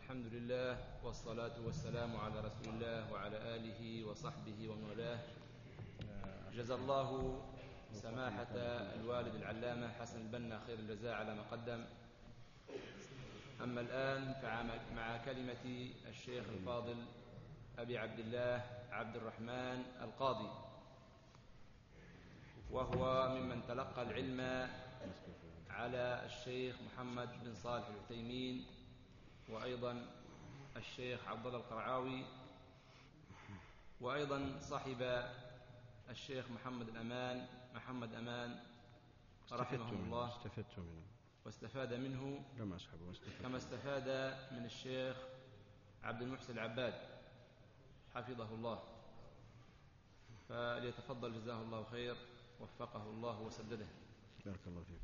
الحمد لله والصلاة والسلام على رسول الله وعلى آله وصحبه ومن والاه. جزا الله سماحة الوالد العلامة حسن البنا خير الجزاء على ما قدم. أما الآن فمع كلمة الشيخ الفاضل أبي عبد الله عبد الرحمن القاضي، وهو ممن تلقى العلم على الشيخ محمد بن صالح العثيمين، وأيضا الشيخ عبد الله القرعاوي، وأيضا صاحب الشيخ محمد أمان رحمه الله، واستفاد منه كما استفاد من الشيخ عبد المحسن العباد حفظه الله. فليتفضل جزاه الله خير، وفقه الله وسدده. بارك الله فيك.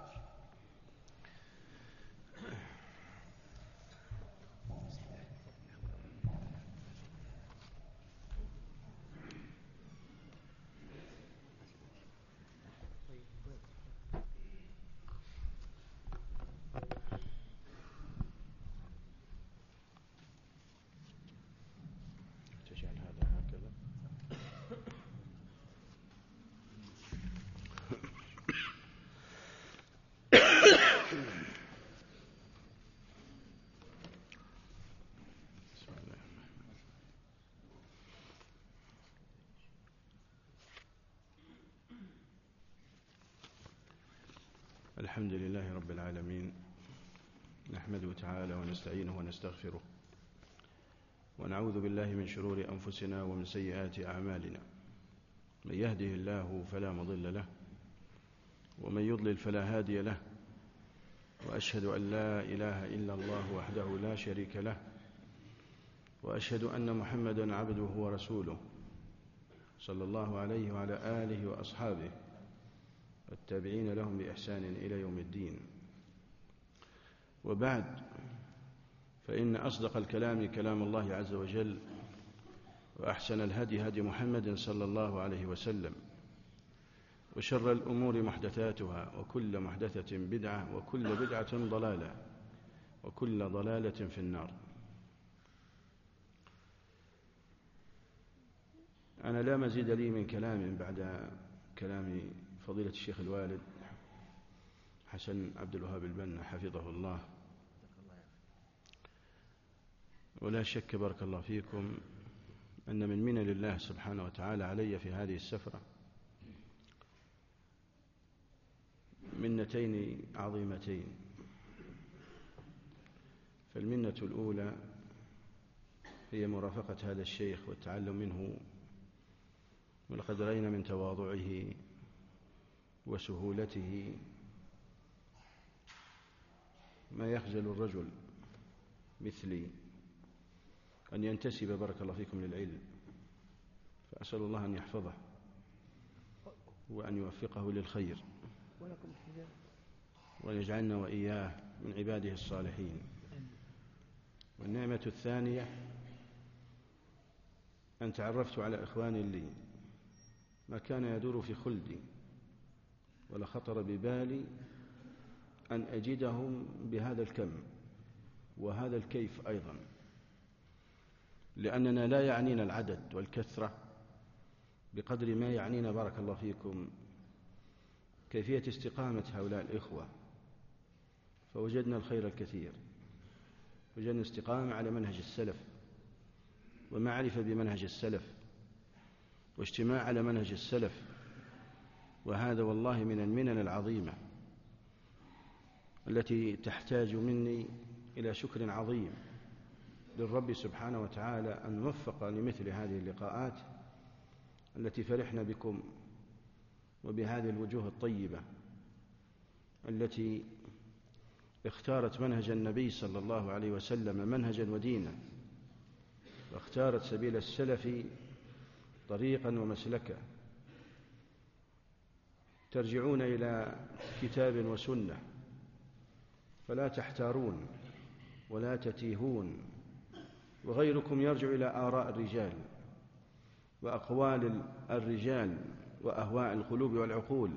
تجعل هذا هكذا. الحمد لله رب العالمين، نحمده تعالى ونستعينه ونستغفره، ونعوذ بالله من شرور أنفسنا ومن سيئات أعمالنا. من يهده الله فلا مضل له، ومن يضلل فلا هادي له، وأشهد أن لا إله إلا الله وحده لا شريك له، وأشهد أن محمدًا عبده ورسوله صلى الله عليه وعلى آله وأصحابه والتابعين لهم بإحسان إلى يوم الدين. وبعد، فإن أصدق الكلام كلام الله عز وجل، وأحسن الهدي هدي محمد صلى الله عليه وسلم، وشر الأمور محدثاتها، وكل محدثة بدعة، وكل بدعة ضلالة، وكل ضلالة في النار. أنا لا مزيد لي من كلام بعد كلام فضيلة الشيخ الوالد حسن عبد الوهاب البنا حفظه الله. ولا شك بارك الله فيكم أن من منن الله سبحانه وتعالى علي في هذه السفرة منتين عظيمتين. فالمنة الأولى هي مرافقة هذا الشيخ والتعلم منه، ولقد رأينا من تواضعه وسهولته ما يخجل الرجل مثلي أن ينتسب بارك الله فيكم للعلم. فأسأل الله أن يحفظه وأن يوفقه للخير، وأن يجعلنا وإياه من عباده الصالحين. والنعمة الثانية أن تعرفت على إخوان لي ما كان يدور في خلدي، ولا خطر ببالي أن أجدهم بهذا الكم وهذا الكيف أيضا، لأننا لا يعنينا العدد والكثرة بقدر ما يعنينا بارك الله فيكم كيفية استقامة هؤلاء الإخوة. فوجدنا الخير الكثير، وجدنا استقامة على منهج السلف، ومعرفة بمنهج السلف، واجتماع على منهج السلف. وهذا والله من المنن العظيمة التي تحتاج مني إلى شكر عظيم للرب سبحانه وتعالى أن وفق لمثل هذه اللقاءات التي فرحنا بكم، وبهذه الوجوه الطيبة التي اختارت منهج النبي صلى الله عليه وسلم منهجا ودينا، واختارت سبيل السلف طريقا ومسلكا. ترجعون إلى كتاب وسنة، فلا تحتارون ولا تتيهون، وغيركم يرجع إلى آراء الرجال وأقوال الرجال وأهواء القلوب والعقول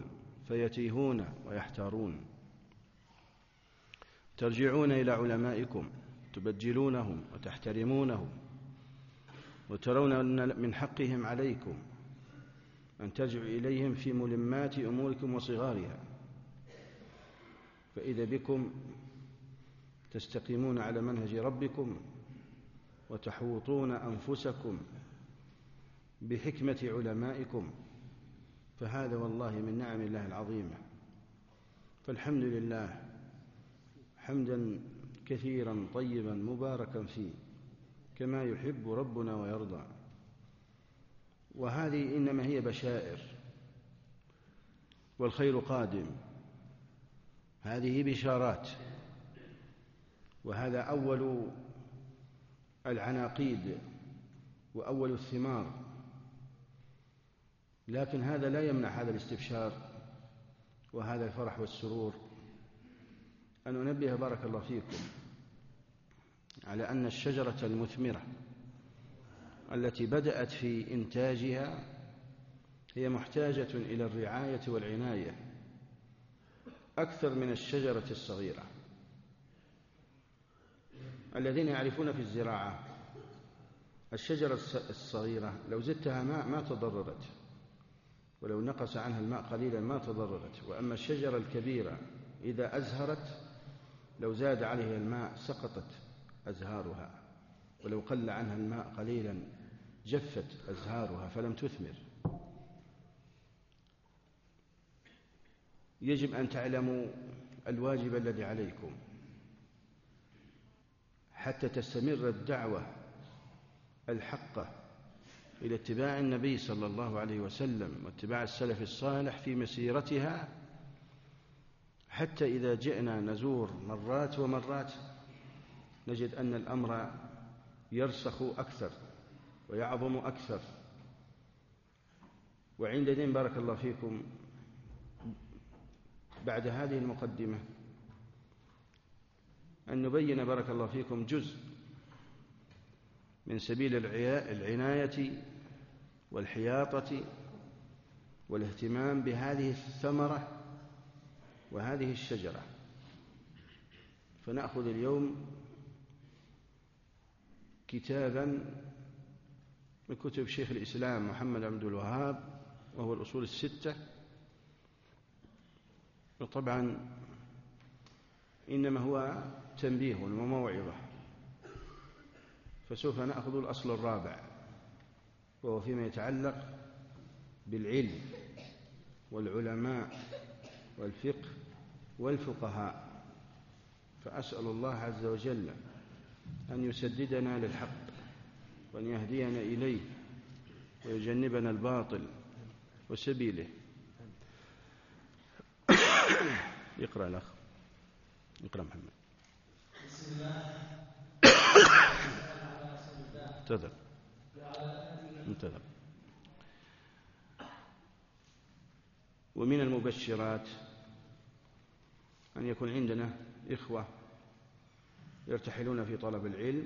فيتيهون ويحتارون. ترجعون إلى علمائكم تبجلونهم وتحترمونهم وترون أن من حقهم عليكم أن ترجعوا إليهم في ملمات أموركم وصغارها، فإذا بكم تستقيمون على منهج ربكم وتحوطون أنفسكم بحكمة علمائكم، فهذا والله من نعم الله العظيمة. فالحمد لله حمدا كثيرا طيبا مباركا فيه كما يحب ربنا ويرضى. وهذه إنما هي بشائر والخير قادم، هذه بشارات، وهذا أول العناقيد وأول الثمار. لكن هذا لا يمنع هذا الاستبشار وهذا الفرح والسرور أن أنبه بارك الله فيكم على أن الشجرة المثمرة التي بدأت في إنتاجها هي محتاجة إلى الرعاية والعناية أكثر من الشجرة الصغيرة. الذين يعرفون في الزراعة الشجرة الصغيرة لو زدتها ماء ما تضررت، ولو نقص عنها الماء قليلا ما تضررت. وأما الشجرة الكبيرة إذا أزهرت لو زاد عليها الماء سقطت أزهارها، ولو قل عنها الماء قليلا جفت أزهارها فلم تثمر. يجب أن تعلموا الواجب الذي عليكم حتى تستمر الدعوة الحقة إلى اتباع النبي صلى الله عليه وسلم واتباع السلف الصالح في مسيرتها، حتى إذا جئنا نزور مرات ومرات نجد أن الأمر يرسخ أكثر ويعظم أكثر. وعندئذ بارك الله فيكم بعد هذه المقدمة أن نبين بارك الله فيكم جزء من سبيل العناية والحياطة والاهتمام بهذه الثمرة وهذه الشجرة. فنأخذ اليوم كتابا من كتب شيخ الإسلام محمد عبد الوهاب وهو الأصول الستة، وطبعا إنما هو تنبيه وموعظة، فسوف نأخذ الأصل الرابع وهو فيما يتعلق بالعلم والعلماء والفقه والفقهاء. فأسأل الله عز وجل أن يسددنا للحق وأن يهدينا إليه ويجنبنا الباطل وسبيله. يقرأ الأخ، يقرأ محمد. بسم الله. انتظر انتظر. ومن المبشرات أن يكون عندنا إخوة يرتحلون في طلب العلم،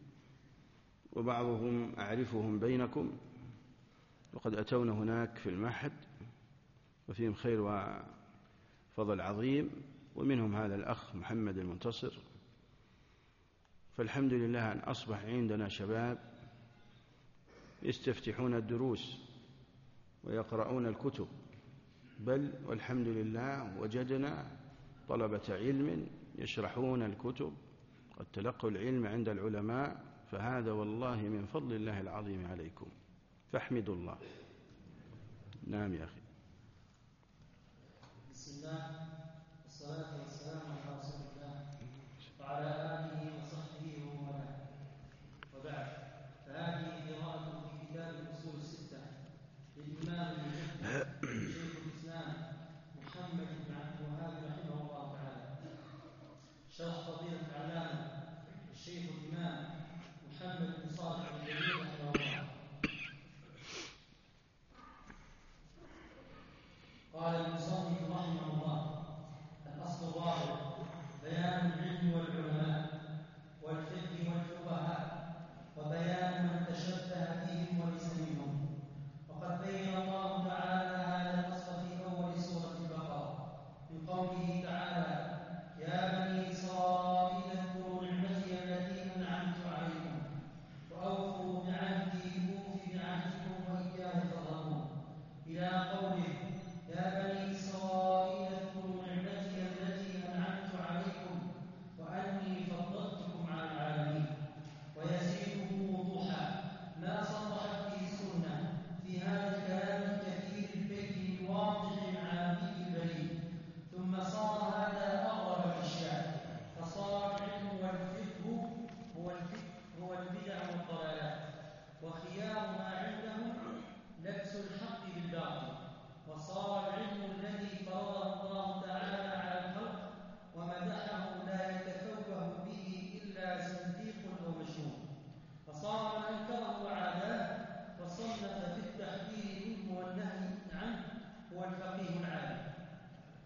وبعضهم أعرفهم بينكم وقد أتونا هناك في المعهد وفيهم خير وفضل عظيم، ومنهم هذا الأخ محمد المنتصر. فالحمد لله أن أصبح عندنا شباب يستفتحون الدروس ويقرؤون الكتب، بل والحمد لله وجدنا طلبة علم يشرحون الكتب قد تلقوا العلم عند العلماء، فهذا والله من فضل الله العظيم عليكم، فاحمدوا الله. نعم يا أخي. بسم الله والصلاة والسلام على رسول الله وعلى آله وصحبه ومن والاه، وبعد، فهذه قراءة في كتاب الأصول الستة للإمام المجدد شيخ الإسلام محمد بن عبد الوهاب رحمه الله تعالى، شرح فضيلة العلامة الشيخ الإمام محمد بن صالح الجليل رحمه الله.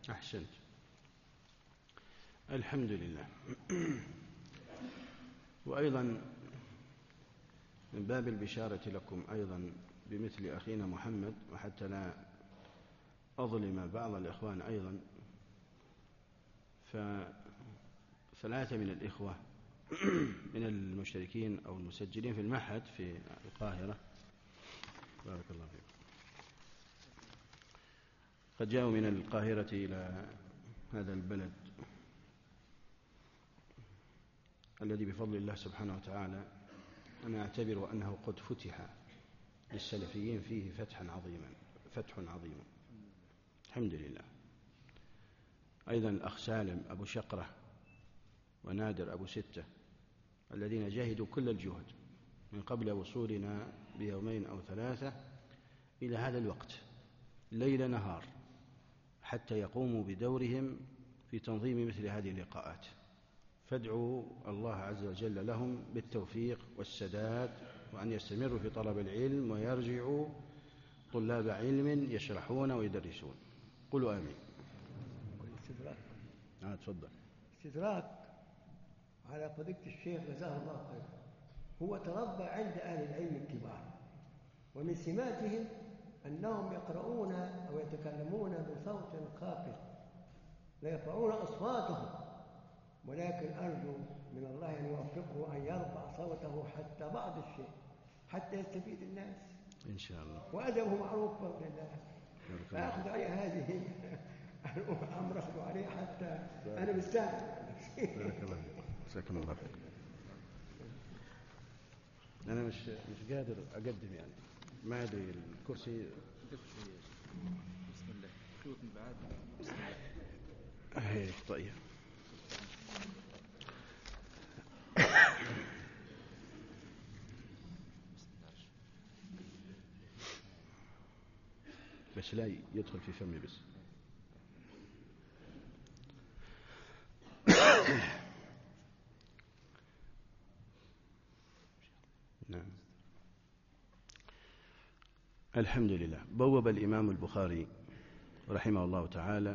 أحسنت. الحمد لله. وأيضا من باب البشارة لكم أيضا بمثل أخينا محمد، وحتى لا أظلم بعض الإخوان أيضا، فثلاثة من الإخوة من المشتركين أو المسجلين في المعهد في القاهرة، بارك الله فيكم، قد جاءوا من القاهرة إلى هذا البلد الذي بفضل الله سبحانه وتعالى أنا أعتبر أنه قد فتح للسلفيين فيه فتح عظيم الحمد لله. أيضا الأخ سالم أبو شقرة ونادر أبو ستة الذين جاهدوا كل الجهد من قبل وصولنا بيومين أو ثلاثة إلى هذا الوقت ليل نهار حتى يقوموا بدورهم في تنظيم مثل هذه اللقاءات. فادعوا الله عز وجل لهم بالتوفيق والسداد، وأن يستمروا في طلب العلم ويرجعوا طلاب علم يشرحون ويدرسون. قولوا آمين. استدراك. تفضل. استدراك على فضيلة الشيخ جزاه الله خير. هو تربى عند أهل العلم الكبار، ومن سماتهم أنهم يقرؤون أو يتكلمون بصوت خافت، لا يرفعون أصواتهم، ولكن أرجو من الله أن يوفقه أن يرفع صوته حتى بعض الشيء حتى يستفيد الناس إن شاء الله. وأدبه معروف بفضل الله، فأخذ عليه هذه الأمر، أخذ عليه حتى أنا مستعد. بارك الله فيك. جزاكم الله خير. أنا مش قادر أقدم، يعني ما أدري الكرسي. بسم الله. شوط من بعد. بسم الله. طيب. بس لا يدخل في فمي بس. نعم. الحمد لله. بوب الإمام البخاري رحمه الله تعالى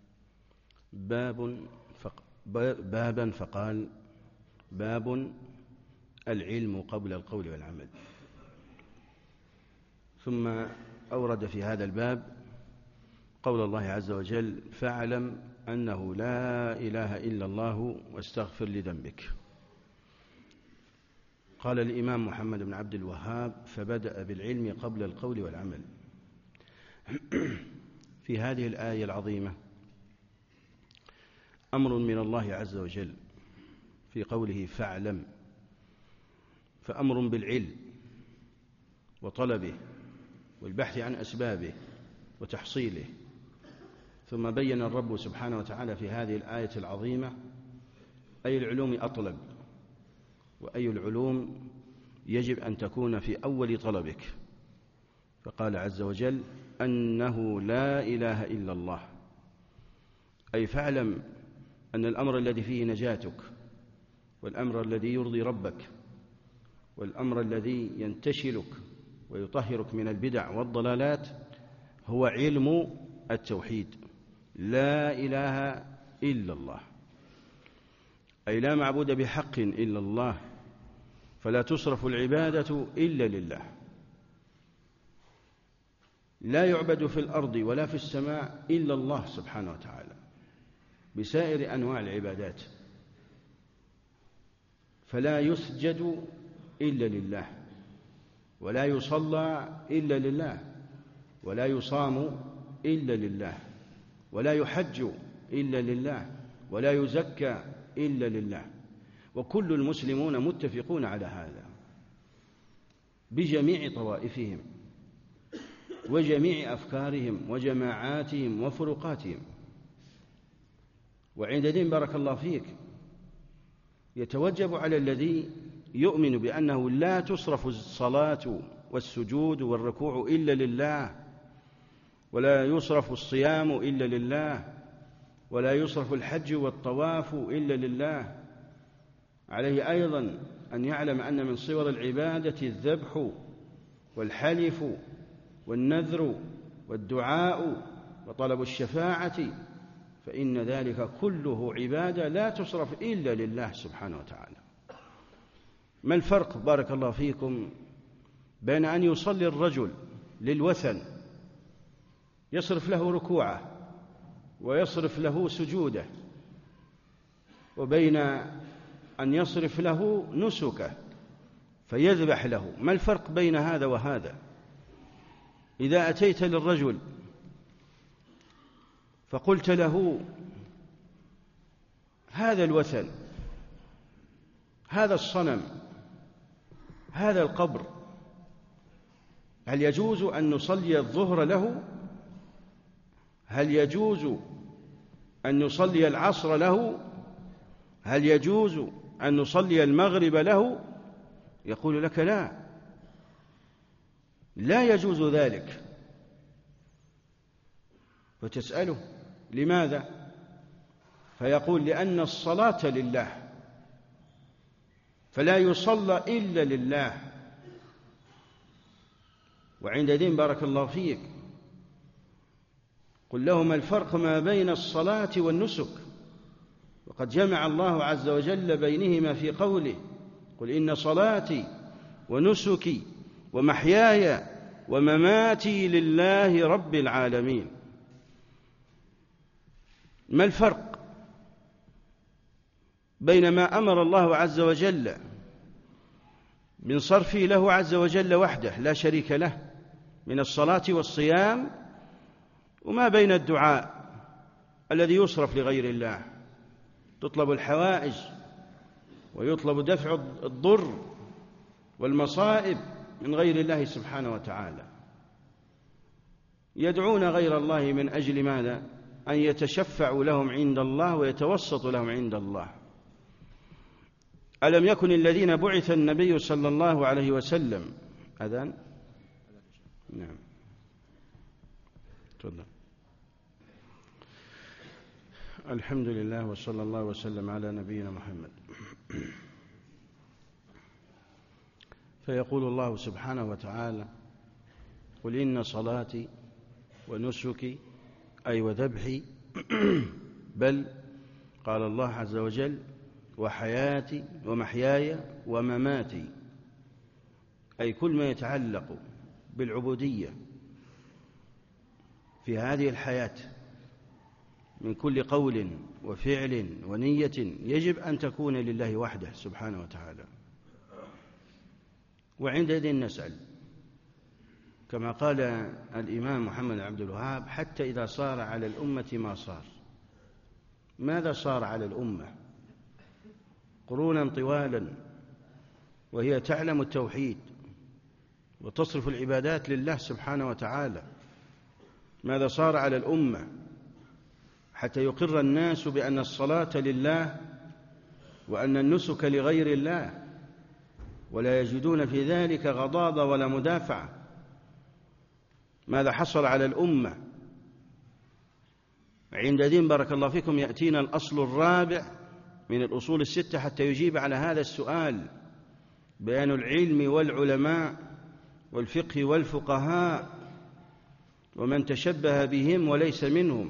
بابا فقال: باب العلم قبل القول والعمل. ثم أورد في هذا الباب قول الله عز وجل: فاعلم أنه لا إله إلا الله واستغفر لذنبك. قال الإمام محمد بن عبد الوهاب: فبدأ بالعلم قبل القول والعمل. في هذه الآية العظيمة أمر من الله عز وجل في قوله فاعلم، فأمر بالعلم وطلبه والبحث عن أسبابه وتحصيله. ثم بين الرب سبحانه وتعالى في هذه الآية العظيمة أي العلوم أطلب، وأي العلوم يجب أن تكون في أول طلبك. فقال عز وجل: أنه لا إله إلا الله، أي فاعلم أن الأمر الذي فيه نجاتك، والأمر الذي يرضي ربك، والأمر الذي ينتشلك ويطهرك من البدع والضلالات هو علم التوحيد، لا إله إلا الله، أي لا معبود بحق إلا الله، فلا تصرف العبادة إلا لله، لا يعبد في الأرض ولا في السماء إلا الله سبحانه وتعالى بسائر أنواع العبادات، فلا يسجد إلا لله، ولا يصلى إلا لله، ولا يصام إلا لله، ولا يحج إلا لله، ولا يزكى إلا لله. وكل المسلمون متفقون على هذا بجميع طوائفهم وجميع أفكارهم وجماعاتهم وفروقاتهم. وعندئذ بارك الله فيك يتوجب على الذي يؤمن بأنه لا تصرف الصلاة والسجود والركوع إلا لله، ولا يصرف الصيام إلا لله، ولا يصرف الحج والطواف إلا لله، عليه أيضا أن يعلم أن من صور العبادة الذبح والحلف والنذر والدعاء وطلب الشفاعة فإن ذلك كله عبادة لا تصرف إلا لله سبحانه وتعالى. ما الفرق بارك الله فيكم بين أن يصلي الرجل للوثن يصرف له ركوعه ويصرف له سجوده، وبين أن يصرف له نسكه فيذبح له؟ ما الفرق بين هذا وهذا؟ إذا أتيت للرجل فقلت له هذا الوثن، هذا الصنم، هذا القبر، هل يجوز أن نصلي الظهر له؟ هل يجوز أن نصلي العصر له؟ هل يجوز أن نصلي المغرب له؟ يقول لك لا يجوز ذلك. فتسأله لماذا؟ فيقول لأن الصلاة لله، فلا يصلى إلا لله. وعندئذ بارك الله فيك قل لهم الفرق ما بين الصلاة والنسك، وقد جمع الله عز وجل بينهما في قوله قل إن صلاتي ونسكي ومحياي ومماتي لله رب العالمين. ما الفرق بين ما أمر الله عز وجل من صرفه له عز وجل وحده لا شريك له من الصلاة والصيام، وما بين الدعاء الذي يصرف لغير الله؟ تطلب الحوائج ويطلب دفع الضر والمصائب من غير الله سبحانه وتعالى. يدعون غير الله من أجل ماذا؟ أن يتشفعوا لهم عند الله ويتوسطوا لهم عند الله. ألم يكن الذين بعث النبي صلى الله عليه وسلم أذان؟ نعم تفضل. الحمد لله وصلى الله وسلم على نبينا محمد. فيقول الله سبحانه وتعالى قل إن صلاتي ونسكي أي وذبحي بل قال الله عز وجل وحياتي ومحياي ومماتي، أي كل ما يتعلق بالعبودية في هذه الحياة من كل قول وفعل ونية يجب أن تكون لله وحده سبحانه وتعالى. وعندئذ نسأل كما قال الإمام محمد عبد الوهاب حتى إذا صار على الأمة ما صار. ماذا صار على الأمة؟ قرونا طوالا وهي تعلم التوحيد وتصرف العبادات لله سبحانه وتعالى. ماذا صار على الأمة حتى يقر الناس بأن الصلاة لله وأن النسك لغير الله، ولا يجدون في ذلك غضاضة ولا مدافعة؟ ماذا حصل على الأمة؟ عندئذ بارك الله فيكم يأتينا الأصل الرابع من الأصول الستة حتى يجيب على هذا السؤال: بيان العلم والعلماء والفقه والفقهاء ومن تشبه بهم وليس منهم.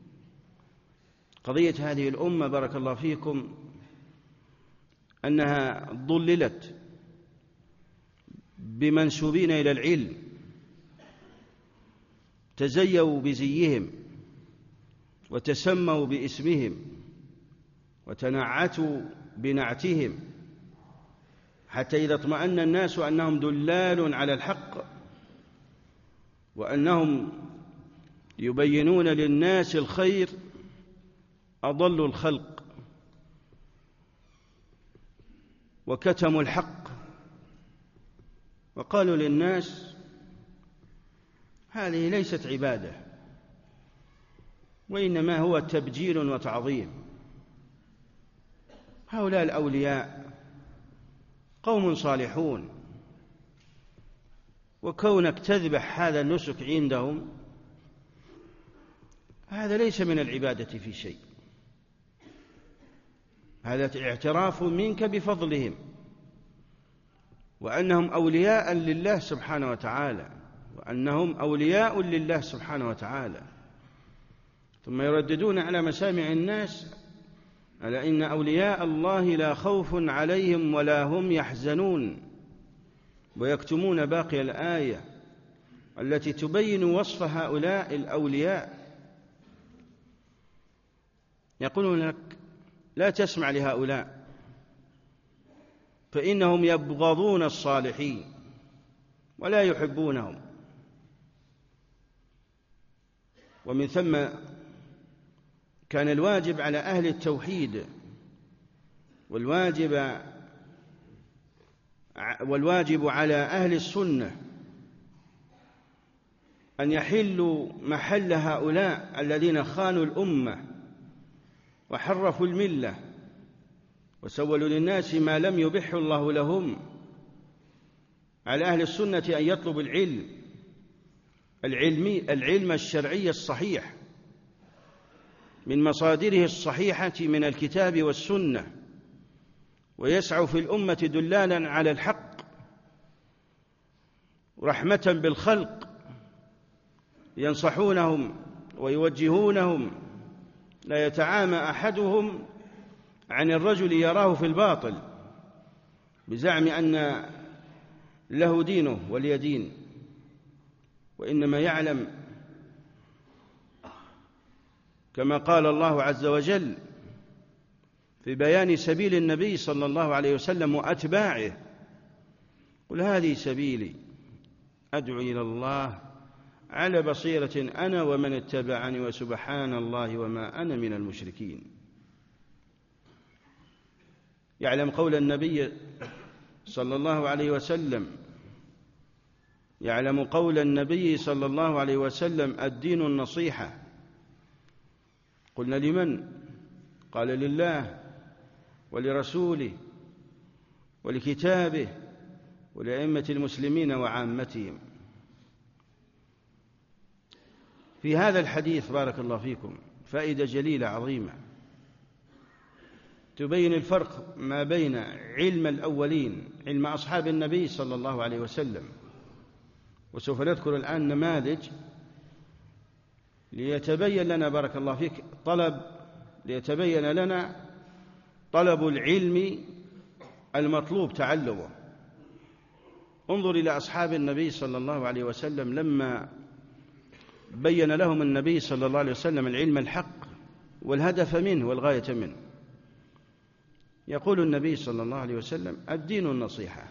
قضية هذه الأمة بارك الله فيكم أنها ضللت بمنسوبين إلى العلم، تزيوا بزيهم وتسموا باسمهم وتنعتوا بنعتهم، حتى إذا اطمأن الناس أنهم دلال على الحق وأنهم يبينون للناس الخير أضلوا الخلق وكتموا الحق وقالوا للناس هذه ليست عبادة وإنما هو تبجيل وتعظيم. هؤلاء الأولياء قوم صالحون، وكونك تذبح هذا النسك عندهم هذا ليس من العبادة في شيء، هذا اعتراف منك بفضلهم وأنهم أولياء لله سبحانه وتعالى، وأنهم أولياء لله سبحانه وتعالى. ثم يرددون على مسامع الناس على إن أولياء الله لا خوف عليهم ولا هم يحزنون، ويكتمون باقي الآية التي تبين وصف هؤلاء الأولياء. يقولون لك لا تسمع لهؤلاء فإنهم يبغضون الصالحين ولا يحبونهم. ومن ثم كان الواجب على أهل التوحيد والواجب على أهل السنة أن يحلوا محل هؤلاء الذين خانوا الأمة وحرفوا الملة وسولوا للناس ما لم يبحه الله لهم. على أهل السنة أن يطلب العلم الشرعي الصحيح من مصادره الصحيحة من الكتاب والسنة، ويسعوا في الأمة دلالا على الحق رحمة بالخلق، ينصحونهم ويوجهونهم، لا يتعامى أحدهم عن الرجل يراه في الباطل بزعم أن له دينه ولي دين، وإنما يعلم كما قال الله عز وجل في بيان سبيل النبي صلى الله عليه وسلم وأتباعه: قل هذه سبيلي أدعو إلى الله على بصيرة أنا ومن اتبعني وسبحان الله وما أنا من المشركين. يعلم قول النبي صلى الله عليه وسلم الدين النصيحة. قلنا لمن؟ قال لله ولرسوله ولكتابه ولأئمة المسلمين وعامتهم. في هذا الحديث بارك الله فيكم فائدة جليلة عظيمة تبين الفرق ما بين علم الأولين، علم أصحاب النبي صلى الله عليه وسلم، وسوف نذكر الآن نماذج ليتبين لنا بارك الله فيك ليتبين لنا طلب العلم المطلوب تعلمه. انظر إلى أصحاب النبي صلى الله عليه وسلم لما بين لهم النبي صلى الله عليه وسلم العلم الحق والهدف منه والغاية منه. يقول النبي صلى الله عليه وسلم الدين النصيحة.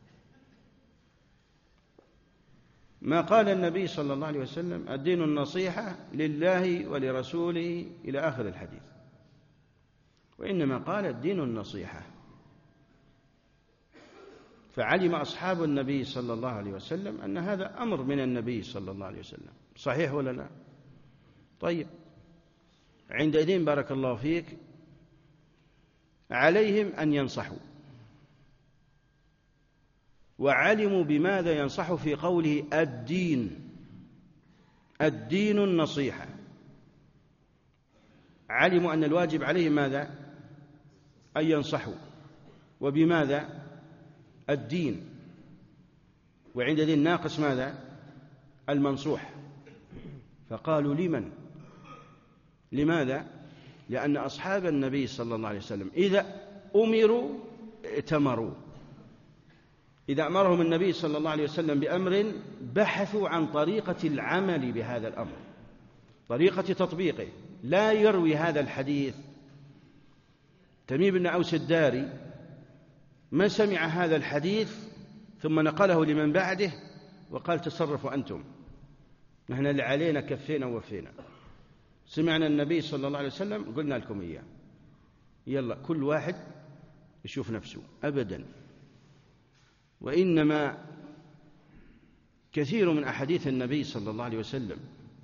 ما قال النبي صلى الله عليه وسلم الدين النصيحة لله ولرسوله إلى آخر الحديث، وإنما قال الدين النصيحة. فعلم أصحاب النبي صلى الله عليه وسلم أن هذا أمر من النبي صلى الله عليه وسلم. صحيح ولا لا؟ طيب، عندئذ بارك الله فيك عليهم أن ينصحوا، وعلموا بماذا ينصحوا في قوله الدين النصيحة. علموا أن الواجب عليهم ماذا؟ أن ينصحوا. وبماذا؟ الدين. وعندئذ ناقص ماذا؟ المنصوح. فقالوا لمن؟ لماذا؟ لأن أصحاب النبي صلى الله عليه وسلم إذا أمروا ائتمروا. إذا أمرهم النبي صلى الله عليه وسلم بأمر بحثوا عن طريقة العمل بهذا الأمر، طريقة تطبيقه. لا يروي هذا الحديث تميم بن أوس الداري ما سمع هذا الحديث ثم نقله لمن بعده وقال تصرفوا أنتم، نحن اللي علينا كفينا ووفينا، سمعنا النبي صلى الله عليه وسلم قلنا لكم إياه، يلا كل واحد يشوف نفسه. أبدا. وإنما كثير من أحاديث النبي صلى الله عليه وسلم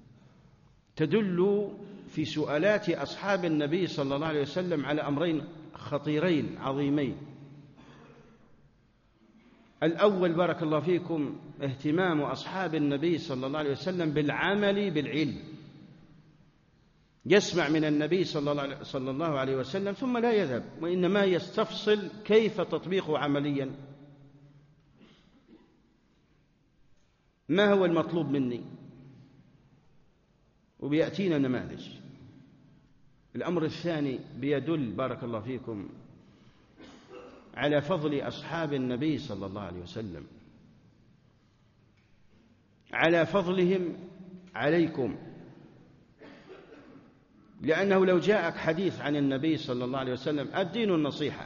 تدل في سؤالات أصحاب النبي صلى الله عليه وسلم على أمرين خطيرين عظيمين. الأول بارك الله فيكم اهتمام أصحاب النبي صلى الله عليه وسلم بالعمل بالعلم. يسمع من النبي صلى الله عليه وسلم ثم لا يذهب، وإنما يستفصل كيف تطبيقه عمليا، ما هو المطلوب مني. وبيأتينا نماذج الأمر الثاني بيدل بارك الله فيكم على فضل أصحاب النبي صلى الله عليه وسلم، على فضلهم عليكم، لأنه لو جاءك حديث عن النبي صلى الله عليه وسلم الدين النصيحة،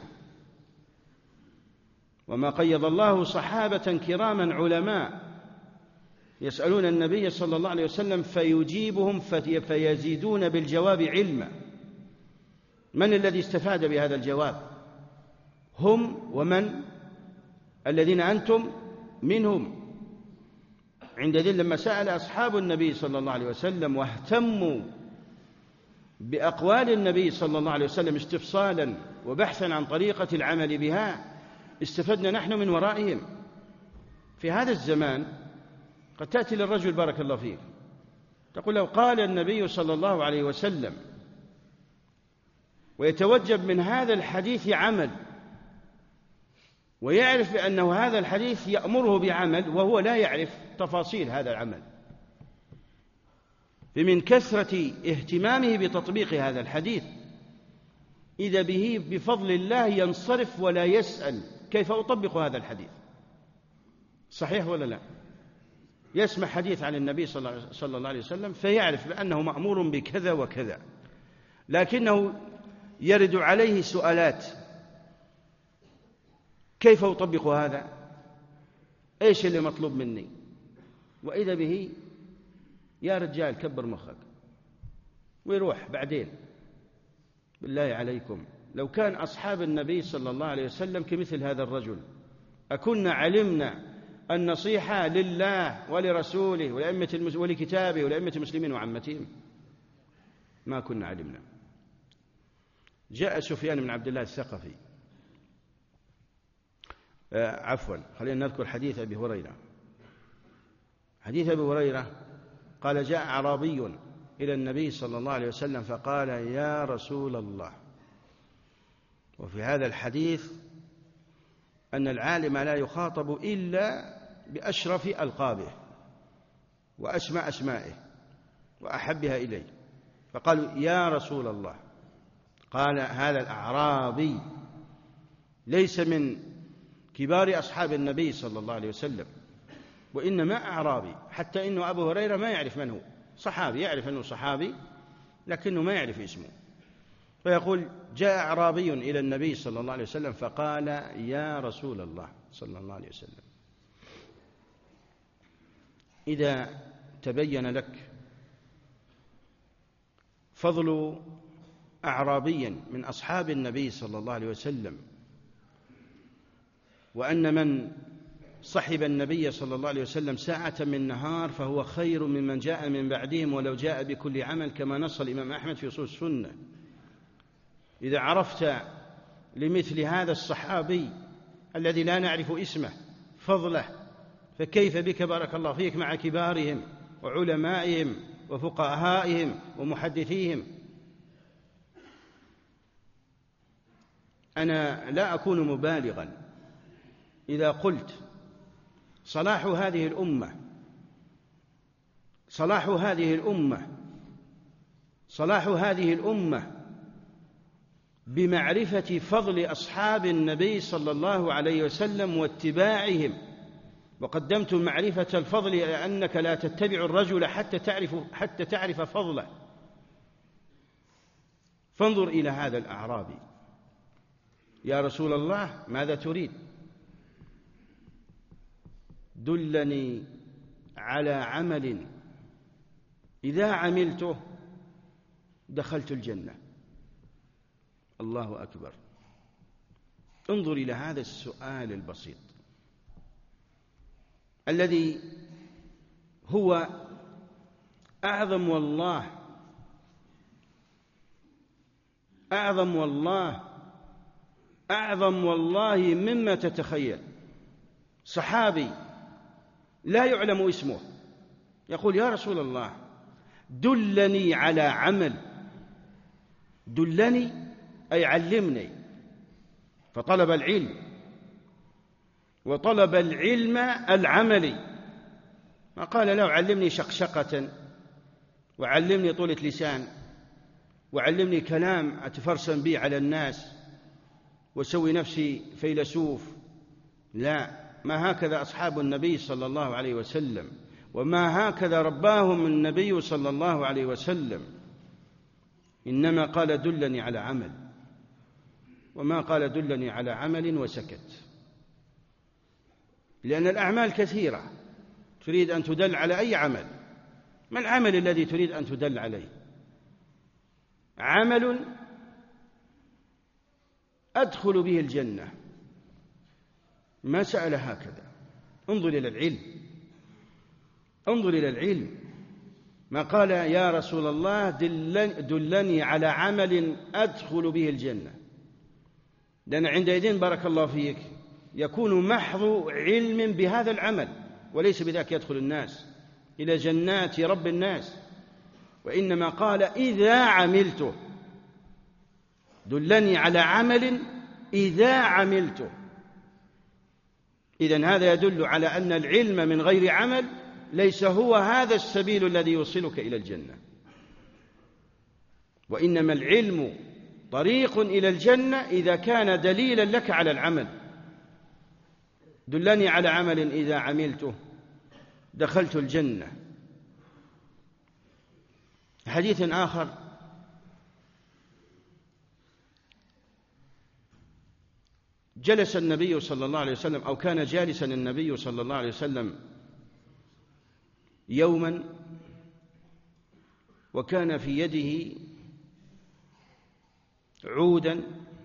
وما قيض الله صحابة كراما علماء يسألون النبي صلى الله عليه وسلم فيجيبهم فيزيدون بالجواب علما. من الذي استفاد بهذا الجواب؟ هم ومن الذين أنتم منهم. عندئذ لما سأل أصحاب النبي صلى الله عليه وسلم واهتموا بأقوال النبي صلى الله عليه وسلم استفصالا وبحثا عن طريقة العمل بها، استفدنا نحن من ورائهم. في هذا الزمان قد تأتي للرجل بارك الله فيه تقول لو قال النبي صلى الله عليه وسلم، ويتوجب من هذا الحديث عمل، ويعرف بأنه هذا الحديث يأمره بعمل وهو لا يعرف تفاصيل هذا العمل، فمن كثرة اهتمامه بتطبيق هذا الحديث إذا به بفضل الله ينصرف ولا يسأل كيف أطبق هذا الحديث. صحيح ولا لا؟ يسمع حديث عن النبي صلى الله عليه وسلم فيعرف بأنه مأمور بكذا وكذا، لكنه يرد عليه سؤالات: كيف أطبق هذا؟ إيش اللي مطلوب مني؟ وإذا به يا رجال كبر مخك ويروح بعدين. بالله عليكم لو كان أصحاب النبي صلى الله عليه وسلم كمثل هذا الرجل أكنا علمنا النصيحة لله ولرسوله ولكتابه ولأئمة المسلمين وعامتهم؟ ما كنا علمنا. جاء سفيان بن عبد الله الثقفي، خلينا نذكر حديث أبي هريرة. حديث أبي هريرة قال: جاء أعرابي إلى النبي صلى الله عليه وسلم فقال: يا رسول الله. وفي هذا الحديث أن العالم لا يخاطب إلا بأشرف ألقابه وأسمى أسمائه وأحبها إليه، فقالوا: يا رسول الله. قال هذا الأعرابي ليس من كبار أصحاب النبي صلى الله عليه وسلم، وإنما أعرابي، حتى إنه أبو هريرة ما يعرف من هو. صحابي يعرف أنه صحابي لكنه ما يعرف اسمه، فيقول: جاء أعرابي إلى النبي صلى الله عليه وسلم فقال: يا رسول الله صلى الله عليه وسلم. إذا تبين لك فضل أعرابي من أصحاب النبي صلى الله عليه وسلم، وأن من صحب النبي صلى الله عليه وسلم ساعة من نهار فهو خير ممن جاء من بعدهم ولو جاء بكل عمل، كما نص الإمام أحمد في أصول السنة. إذا عرفت لمثل هذا الصحابي الذي لا نعرف اسمه فضله، فكيف بك بارك الله فيك مع كبارهم وعلمائهم وفقهائهم ومحدثيهم؟ أنا لا أكون مبالغا إذا قلت صلاح هذه الأمة بمعرفة فضل أصحاب النبي صلى الله عليه وسلم واتباعهم. وقدمت معرفة الفضل إلى أنك لا تتبع الرجل حتى تعرف فضله. فانظر إلى هذا الأعرابي: يا رسول الله ماذا تريد؟ دلني على عمل إذا عملته دخلت الجنة. الله أكبر. انظر إلى هذا السؤال البسيط الذي هو أعظم والله مما تتخيل. صحابي لا يعلم اسمه يقول: يا رسول الله دلني على عمل. دلني أي علمني. فطلب العلم، وطلب العلم العملي. ما قال له: علمني شقشقة، وعلمني طولة لسان، وعلمني كلام أتفرسن به على الناس وسوي نفسي فيلسوف. لا، ما هكذا أصحاب النبي صلى الله عليه وسلم، وما هكذا رباهم النبي صلى الله عليه وسلم. إنما قال دلني على عمل، وما قال دلني على عمل وسكت، لأن الأعمال كثيرة تريد أن تدل على أي عمل. ما العمل الذي تريد أن تدل عليه؟ عمل أدخل به الجنة، ما سأل هكذا. انظر إلى العلم، انظر إلى العلم. ما قال يا رسول الله دلني على عمل أدخل به الجنة، لأن عندئذ بارك الله فيك يكون محض علم بهذا العمل، وليس بذاك يدخل الناس إلى جنات رب الناس. وإنما قال إذا عملته، دلني على عمل إذا عملته. إذن هذا يدل على أن العلم من غير عمل ليس هو هذا السبيل الذي يوصلك إلى الجنة، وإنما العلم طريق إلى الجنة إذا كان دليلا لك على العمل. دلني على عمل إذا عملته دخلت الجنة. حديث آخر جلس النبي صلى الله عليه وسلم، أو كان جالسا النبي صلى الله عليه وسلم يوما، وكان في يده عودا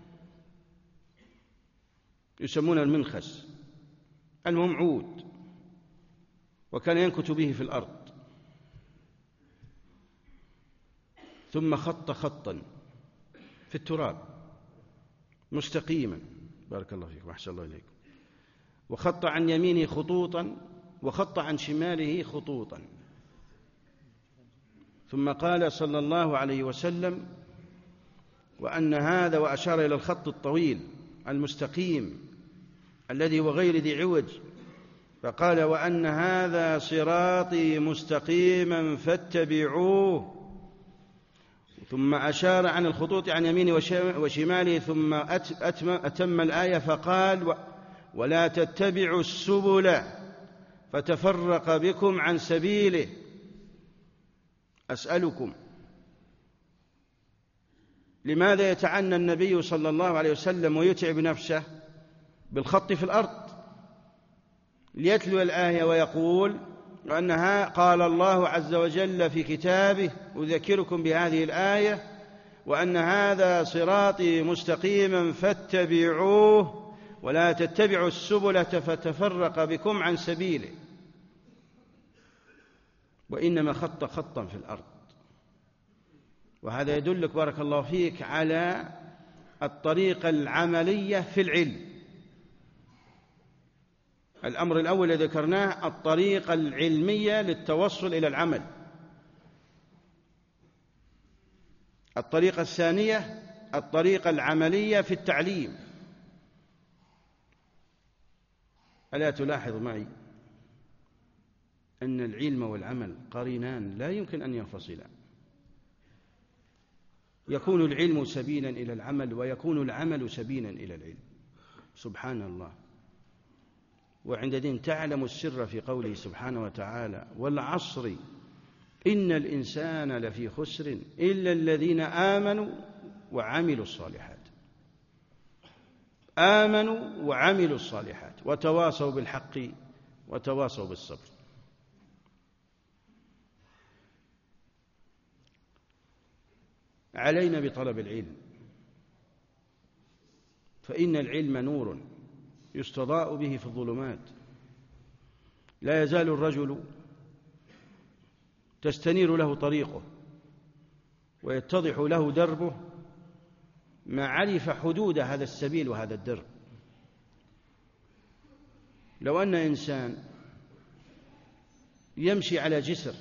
يسمون المنخس، المهم عود، وكان ينكت به في الأرض، ثم خط خطا في التراب مستقيما، بارك الله فيكم وأحسن الله إليكم، وخط عن يمينه خطوطا وخط عن شماله خطوطا، ثم قال صلى الله عليه وسلم وأن هذا، وأشار إلى الخط الطويل المستقيم الذي هو غير ذي عوج، فقال وأن هذا صراطي مستقيما فاتبعوه، ثم أشار عن الخطوط عن يمينه وشماله، ثم أتم الآية فقال ولا تتبعوا السبل فتفرق بكم عن سبيله. أسألكم لماذا يتعنى النبي صلى الله عليه وسلم ويتعب نفسه بالخط في الأرض ليتلو الآية ويقول وأنها قال الله عز وجل في كتابه أذكركم بهذه الآية وأن هذا صراطي مستقيما فاتبعوه ولا تتبعوا السبل فتفرق بكم عن سبيله، وإنما خط خطا في الأرض. وهذا يدلك بارك الله فيك على الطريقة العملية في العلم. الأمر الأول الذي ذكرناه الطريقة العلمية للتوصل إلى العمل. الطريقة الثانية الطريقة العملية في التعليم. ألا تلاحظ معي أن العلم والعمل قرينان لا يمكن أن ينفصلا؟ يكون العلم سبيلا إلى العمل ويكون العمل سبيلا إلى العلم، سبحان الله. وعندئذ تعلم السر في قوله سبحانه وتعالى والعصر إن الإنسان لفي خسر إلا الذين آمنوا وعملوا الصالحات. آمنوا وعملوا الصالحات وتواصوا بالحق وتواصوا بالصبر. علينا بطلب العلم، فإن العلم نور يستضاء به في الظلمات. لا يزال الرجل تستنير له طريقه ويتضح له دربه ما عرف حدود هذا السبيل وهذا الدرب. لو أن إنسان يمشي على جسر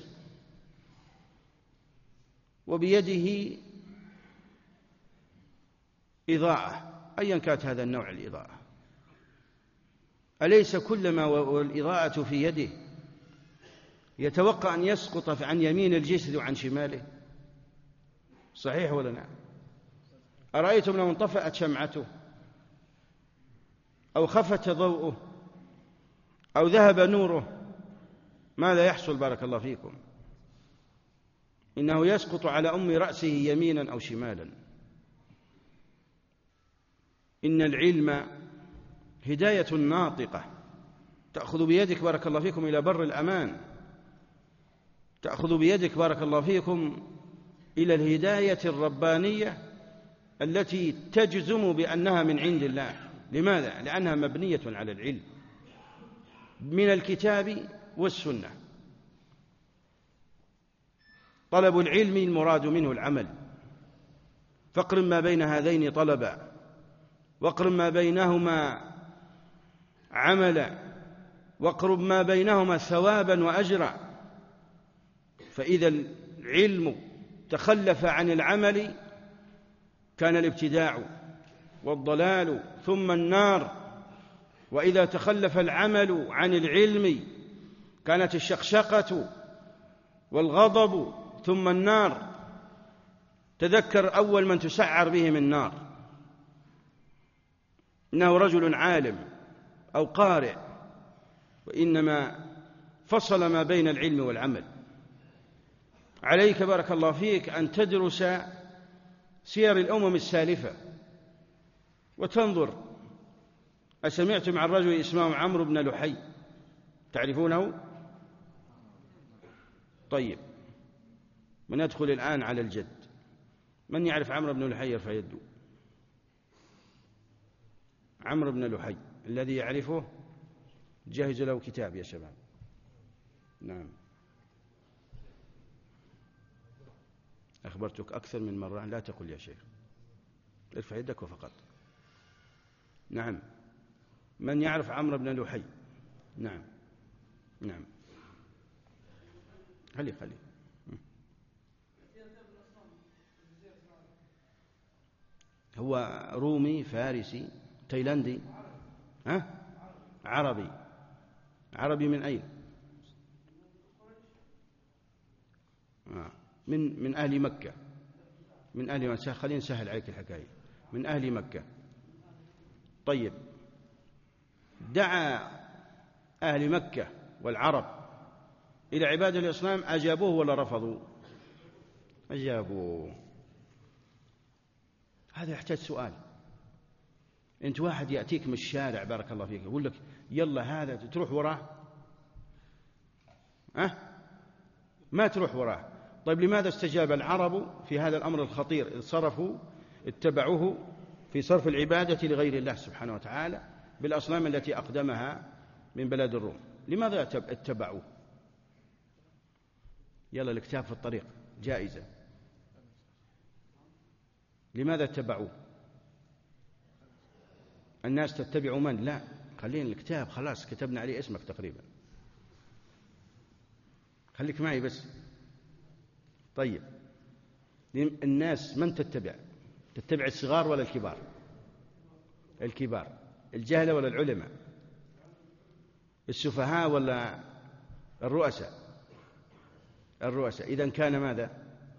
وبيده إضاءة أيا كانت هذا النوع الإضاءة، أليس كلما والإضاءة في يده يتوقع أن يسقط عن يمين الجسر وعن شماله؟ صحيح ولا لا؟ أرأيتم لو انطفأت شمعته أو خفت ضوءه أو ذهب نوره ماذا يحصل بارك الله فيكم؟ إنه يسقط على أم رأسه يمينا أو شمالا. إن العلم هداية ناطقة تأخذ بيدك بارك الله فيكم إلى بر الأمان، تأخذ بيدك بارك الله فيكم إلى الهداية الربانية التي تجزم بأنها من عند الله. لماذا؟ لأنها مبنية على العلم من الكتاب والسنة. طلب العلم المراد منه العمل، فاقرن ما بين هذين طلبا واقرن ما بينهما عملا واقرب ما بينهما ثوابا وأجرا. فإذا العلم تخلف عن العمل كان الابتداع والضلال ثم النار، وإذا تخلف العمل عن العلم كانت الشقشقة والغضب ثم النار. تذكر أول من تسعر بهم النار إنه رجل عالم أو قارئ، وإنما فصل ما بين العلم والعمل. عليك بارك الله فيك أن تدرس سير الأمم السالفة وتنظر. أسمعتم عن رجل اسمه عمرو بن لحي؟ تعرفونه؟ طيب، من يدخل الآن على الجد؟ من يعرف عمرو بن لحي يرفع يده. عمرو بن لحي الذي يعرفه جهز له كتاب يا شباب. نعم، أخبرتك أكثر من مرة لا تقل يا شيخ، ارفع يدك وفقط. نعم، من يعرف عمرو بن لحي؟ نعم نعم، خلي هو رومي فارسي تايلاندي؟ عربي من أين؟ من أهل مكة. من أهل مكة. خلينا نسهل عليك الحكاية. من أهل مكة. طيب، دعا أهل مكة والعرب إلى عبادة الإسلام، أجابوه ولا رفضوا؟ أجابوه. هذا يحتاج سؤال. أنت واحد يأتيك من الشارع بارك الله فيك يقول لك يلا هذا تروح وراه؟ ما تروح وراه. طيب لماذا استجاب العرب في هذا الأمر الخطير؟ إذ صرفوا اتبعوه في صرف العبادة لغير الله سبحانه وتعالى بالأصنام التي أقدمها من بلاد الروم. لماذا اتبعوه؟ يلا الكتاب في الطريق جائزة. لماذا اتبعوه؟ الناس تتبع من؟ لا، خلينا الكتاب خلاص كتبنا عليه اسمك تقريبا، خليك معي بس. طيب، الناس من تتبع؟ تتبع الصغار ولا الكبار؟ الكبار. الجهلة ولا العلماء؟ السفهاء ولا الرؤساء؟ الرؤساء. إذن كان ماذا؟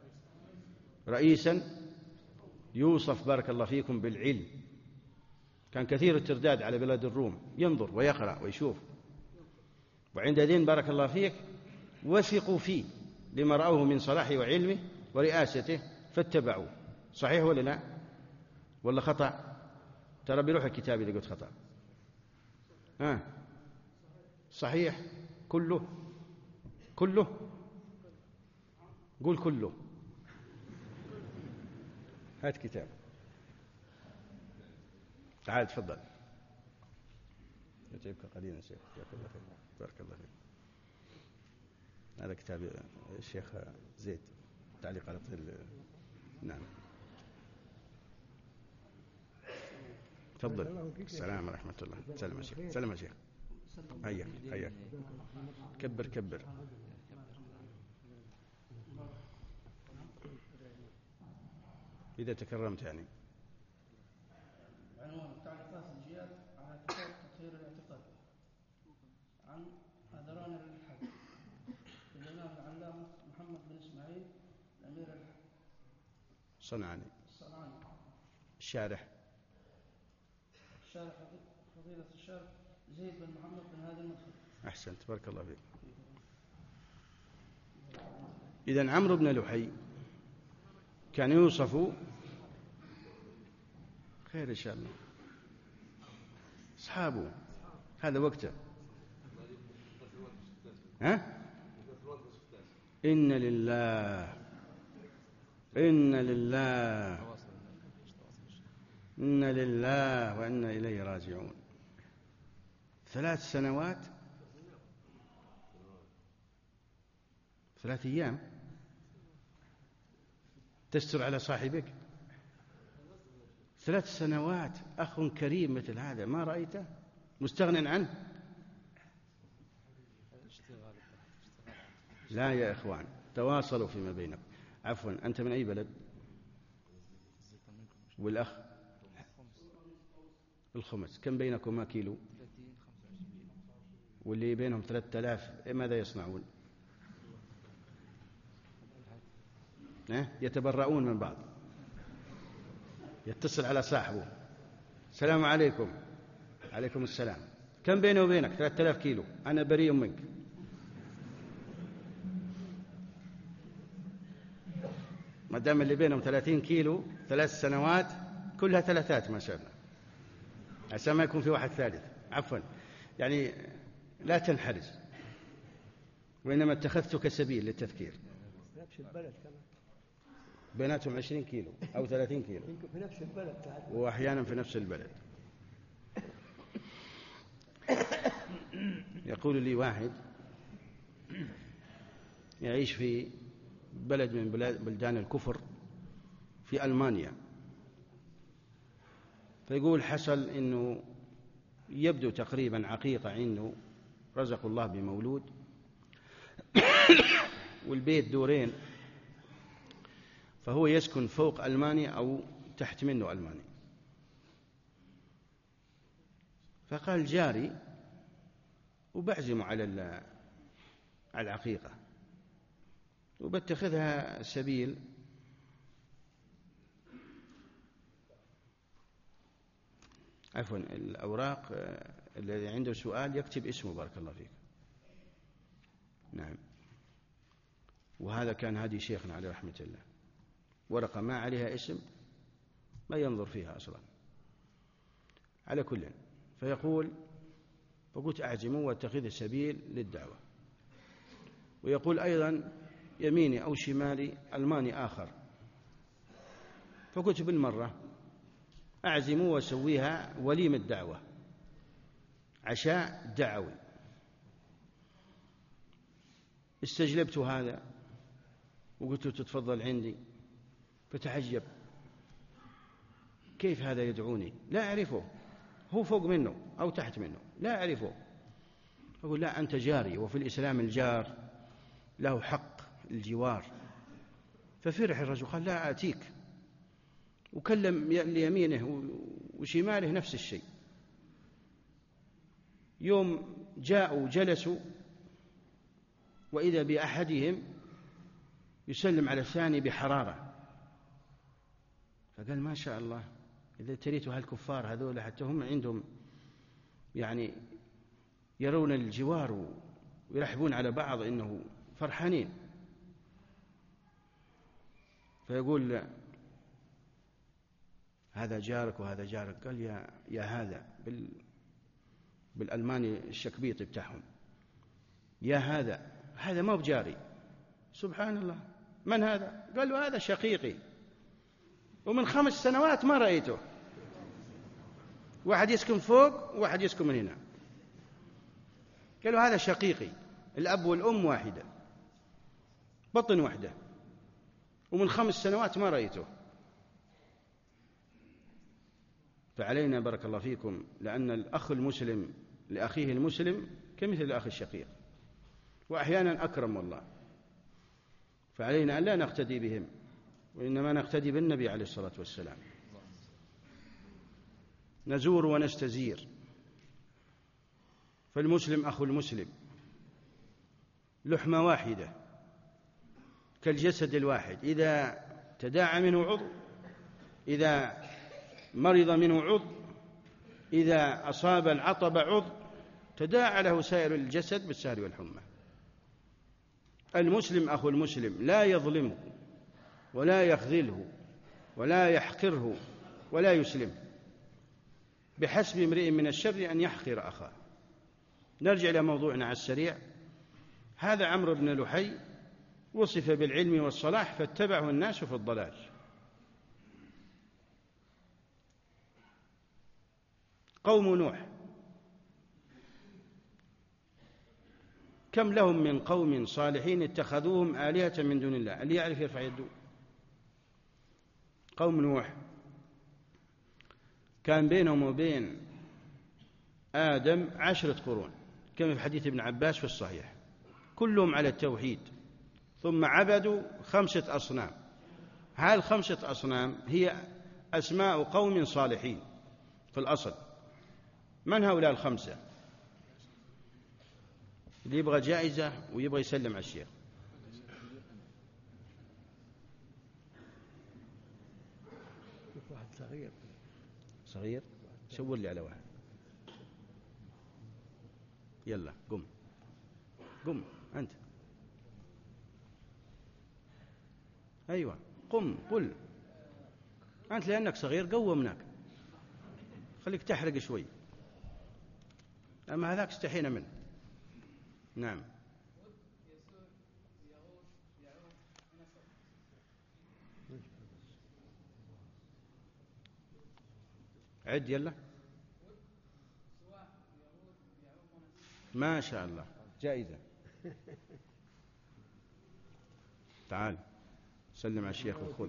رئيسا يوصف بارك الله فيكم بالعلم. كان كثير الترداد على بلاد الروم، ينظر ويقرأ ويشوف، وعند دين بارك الله فيك وثقوا فيه لما رأوه من صلاحه وعلمه ورئاسته فاتبعوه. صحيح ولا لا؟ ولا خطأ؟ ترى بروح الكتاب إذا قلت خطأ. صحيح كله قول كله. هات كتاب، تعال تفضل. يتعبك قليلا يا شيخ، جزاك الله خير، بارك الله فيك. هذا كتاب الشيخ زيد، تعليق على نعم، تفضل. السلام ورحمة الله. سلام يا شيخ. سلام يا شيخ. هيا كبر. إذا تكرمت يعني. عنوان تعليقات الجياد على كتاب تطهير الاعتقاد عن أذران الإلحاد للإمام العلامة محمد بن إسماعيل الأمير صنعاني. الصنعاني. الشارح فضيلة الشارح زيد بن محمد بن هادي المدخل. أحسنت، بارك الله فيك. إذن عمرو بن لحي كان يوصف خير إن شاء الله أصحابه، هذا وقته. ها؟ إن لله وإنا إليه راجعون. 3 سنوات 3 أيام تستر على صاحبك. 3 سنوات أخ كريم مثل هذا ما رأيته مستغنى عنه؟ لا يا إخوان، تواصلوا فيما بينكم. عفوا، أنت من أي بلد؟ والأخ؟ الخمس. كم بينكما كيلو؟ واللي بينهم 3000 ماذا يصنعون؟ يتبرؤون من بعض. يتصل على صاحبه: السلام عليكم. عليكم السلام. كم بيني وبينك؟ 3000 كيلو، أنا بريء منك. ما دام اللي بينهم 30 كيلو 3 سنوات كلها 3 ما شاء الله، عشان ما يكون في واحد ثالث. عفوا، يعني لا تنحرج، وإنما اتخذتك سبيل للتذكير. نفس البلد كمان، بيناتهم 20 كيلو أو 30 كيلو في نفس البلد، وأحيانا في نفس البلد. يقول لي واحد يعيش في بلد من بلدان الكفر في ألمانيا، فيقول حصل إنه يبدو تقريبا عقيقة عنده، رزق الله بمولود، والبيت دورين، فهو يسكن فوق ألمانيا أو تحت منه ألمانيا. فقال جاري وبعزمه على العقيقة وبتخذها سبيل. عفوا، الأوراق الذي عنده سؤال يكتب اسمه، بارك الله فيك. نعم. وهذا كان هدي شيخنا عليه رحمة الله، ورقة ما عليها اسم ما ينظر فيها أصلا. على كل، فيقول: فقلت أعزمه واتخذ سبيل للدعوة. ويقول أيضا: يميني أو شمالي ألماني آخر، فقلت بالمرة أعزمه وأسويها وليمة دعوة، عشاء دعوي. استجلبت هذا وقلت له: تتفضل عندي. فتعجب: كيف هذا يدعوني؟ لا أعرفه، هو فوق منه أو تحت منه، لا أعرفه. أقول: لا، أنت جاري، وفي الإسلام الجار له حق الجوار. ففرح الرجل، قال: لا آتيك. وكلم ليمينه وشماله نفس الشيء. يوم جاءوا جلسوا، وإذا بأحدهم يسلم على الثاني بحرارة. فقال: ما شاء الله، إذا تريتوا هالكفار هذول حتى هم عندهم يعني يرون الجوار ويرحبون على بعض، إنه فرحانين. فيقول: هذا جارك وهذا جارك. قال: يا هذا، بالألماني الشكبيطي بتاعهم، يا هذا ما بجاري. سبحان الله، من هذا؟ قال له: هذا شقيقي، ومن 5 سنوات ما رأيته. واحد يسكن فوق وواحد يسكن من هنا. قال له: هذا شقيقي، الأب والأم واحدة، بطن واحدة، ومن 5 سنوات ما رأيته. فعلينا بارك الله فيكم، لأن الأخ المسلم لأخيه المسلم كمثل الأخ الشقيق، وأحيانا أكرم والله. فعلينا أن لا نقتدي بهم، وإنما نقتدي بالنبي عليه الصلاة والسلام. نزور ونستزير، فالمسلم أخو المسلم، لحمة واحدة كالجسد الواحد، إذا تداعى منه عضو إذا مرض منه عضو، إذا أصاب العطب عضو، تداعى له سائر الجسد بالسهر والحمى. المسلم أخو المسلم لا يظلمه ولا يخذله ولا يحقره ولا يسلمه، بحسب امرئ من الشر أن يحقر أخاه. نرجع إلى موضوعنا على السريع. هذا عمرو بن لحي وصف بالعلم والصلاح فاتبعه الناس في الضلال. قوم نوح كم لهم من قوم صالحين اتخذوهم آلهة من دون الله. اللي يعرف يرفع يده. قوم نوح كان بينهم وبين آدم 10 قرون كما في حديث ابن عباس في الصحيح، كلهم على التوحيد، ثم عبدوا 5 أصنام. هذه 5 أصنام هي أسماء قوم صالحين في الأصل. من هؤلاء 5؟ اللي يبغى جائزة ويبغى يسلم على الشيخ. واحد صغير صغير شور لي على واحد. يلا قم قم أنت. أيوة قم قل أنت، لأنك صغير قومناك، خليك تحرق شوي، أما هذاك استحينا منه. نعم. عد يلا. ما شاء الله جائزة. تعال سلم على الشيخ وخذ.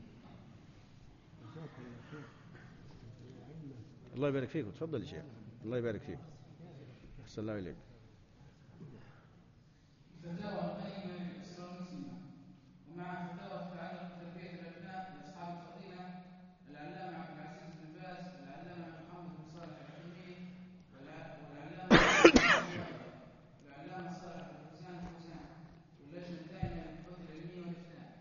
الله يبارك فيك وتفضل يا شيخ. الله يبارك فيك. أحسن الله إليك. فتاوى قيمة للأسرة المسلمة، ومع فتاوى تتعلق بتربية الأبناء لأصحاب الفضيلة العلامة عبد العزيز بن باز، والعلامة محمد بن صالح العثيمين، والعلامة صالح الفوزان واللجنة الدائمة للبحوث العلمية والإفتاء.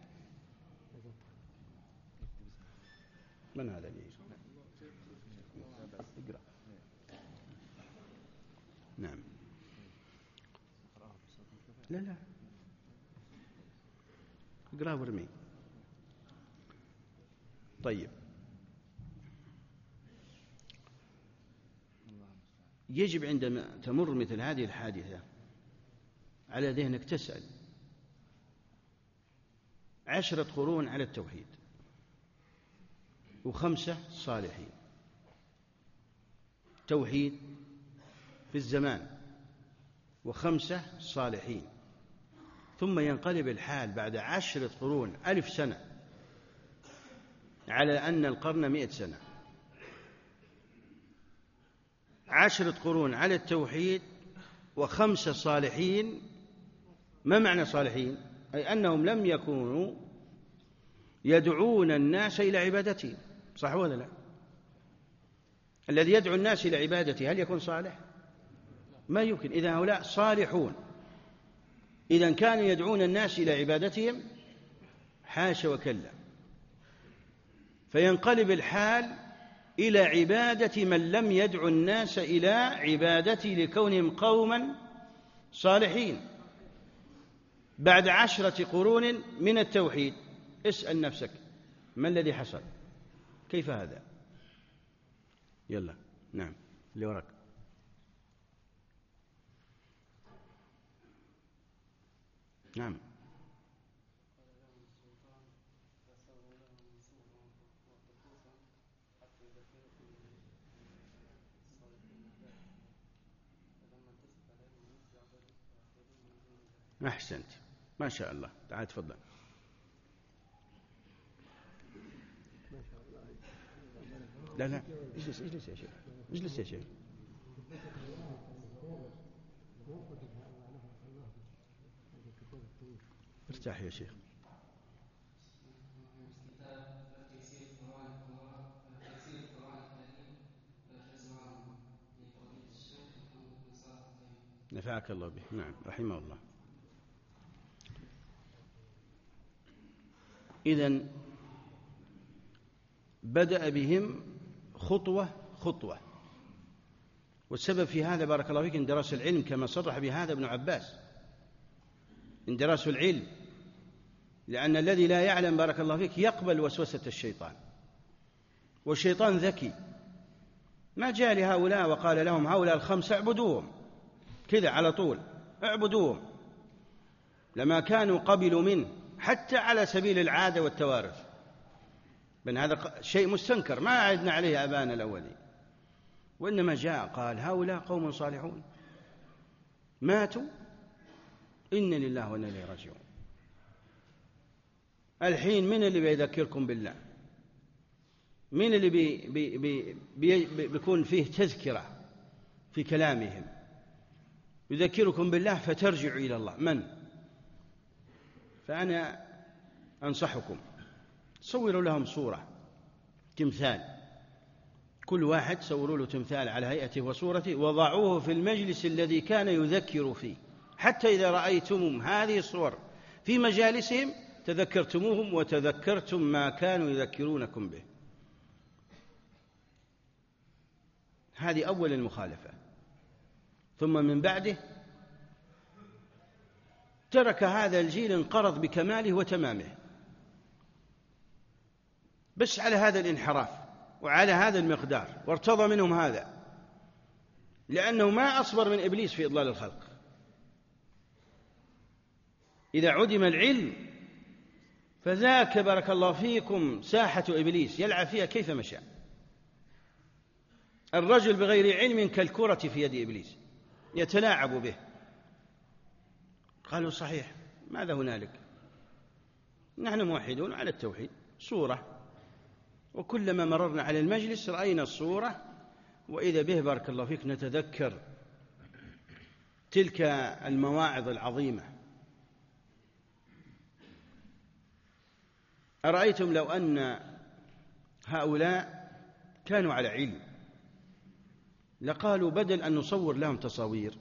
من هذا اللي اقرأ؟ نعم. لا اقرأ ورمي. طيب، يجب عندما تمر مثل هذه الحادثة على ذهنك تسأل: 10 قرون على التوحيد، و5 صالحين، توحيد في الزمان، و5 صالحين، ثم ينقلب الحال بعد 10 قرون 1000 سنة على أن القرن 100 سنة. 10 قرون على التوحيد و5 صالحين. ما معنى صالحين؟ أي أنهم لم يكونوا يدعون الناس إلى عبادته. صح ولا لا؟ الذي يدعو الناس إلى عبادته هل يكون صالح؟ ما يمكن. إذا هؤلاء صالحون، إذا كانوا يدعون الناس إلى عبادتهم، حاشا وكلا. فينقلب الحال إلى عبادة من لم يدعو الناس إلى عبادته لكونهم قوما صالحين. بعد 10 قرون من التوحيد اسأل نفسك: ما الذي حصل؟ كيف هذا؟ يلا. نعم اللي وراك. نعم. أحسنت ما شاء الله. تعال تفضل. لا اجلس يا شيخ، اجلس يا شيخ. ارتاح يا شيخ. نفعك الله به. نعم رحمه الله. إذن بدأ بهم خطوة خطوة. والسبب في هذا بارك الله فيك اندراس العلم، كما صرح بهذا ابن عباس، اندراس العلم، لأن الذي لا يعلم بارك الله فيك يقبل وسوسة الشيطان، والشيطان ذكي، ما جاء لهؤلاء وقال لهم هؤلاء الخمسة اعبدوهم كذا على طول، اعبدوهم، لما كانوا قبلوا منه حتى على سبيل العادة والتوارث، بأن هذا شيء مستنكر ما عدنا عليه آبانا الأولين، وإنما جاء قال هؤلاء قوم صالحون ماتوا إن لله وإنا إليه راجعون. الحين من اللي بيذكركم بالله؟ من اللي بيكون فيه تذكرة في كلامهم يذكركم بالله فترجعوا إلى الله؟ من؟ فأنا أنصحكم صوروا لهم صورة، تمثال، كل واحد صوروا له تمثال على هيئته وصورته، وضعوه في المجلس الذي كان يذكر فيه، حتى إذا رأيتم هذه الصور في مجالسهم تذكرتموهم وتذكرتم ما كانوا يذكرونكم به. هذه أول المخالفة. ثم من بعده ترك هذا الجيل انقرض بكماله وتمامه، بس على هذا الانحراف وعلى هذا المقدار، وارتضى منهم هذا، لأنه ما أصبر من إبليس في إضلال الخلق. إذا عدم العلم فذاك بارك الله فيكم ساحة إبليس يلعب فيها كيف مشى. الرجل بغير علم كالكرة في يد إبليس يتلاعب به. قالوا صحيح، ماذا هنالك؟ نحن موحدون على التوحيد، صورة، وكلما مررنا على المجلس رأينا الصورة، وإذا به بارك الله فيك نتذكر تلك المواعظ العظيمة. أرأيتم لو أن هؤلاء كانوا على علم لقالوا بدل أن نصور لهم تصاوير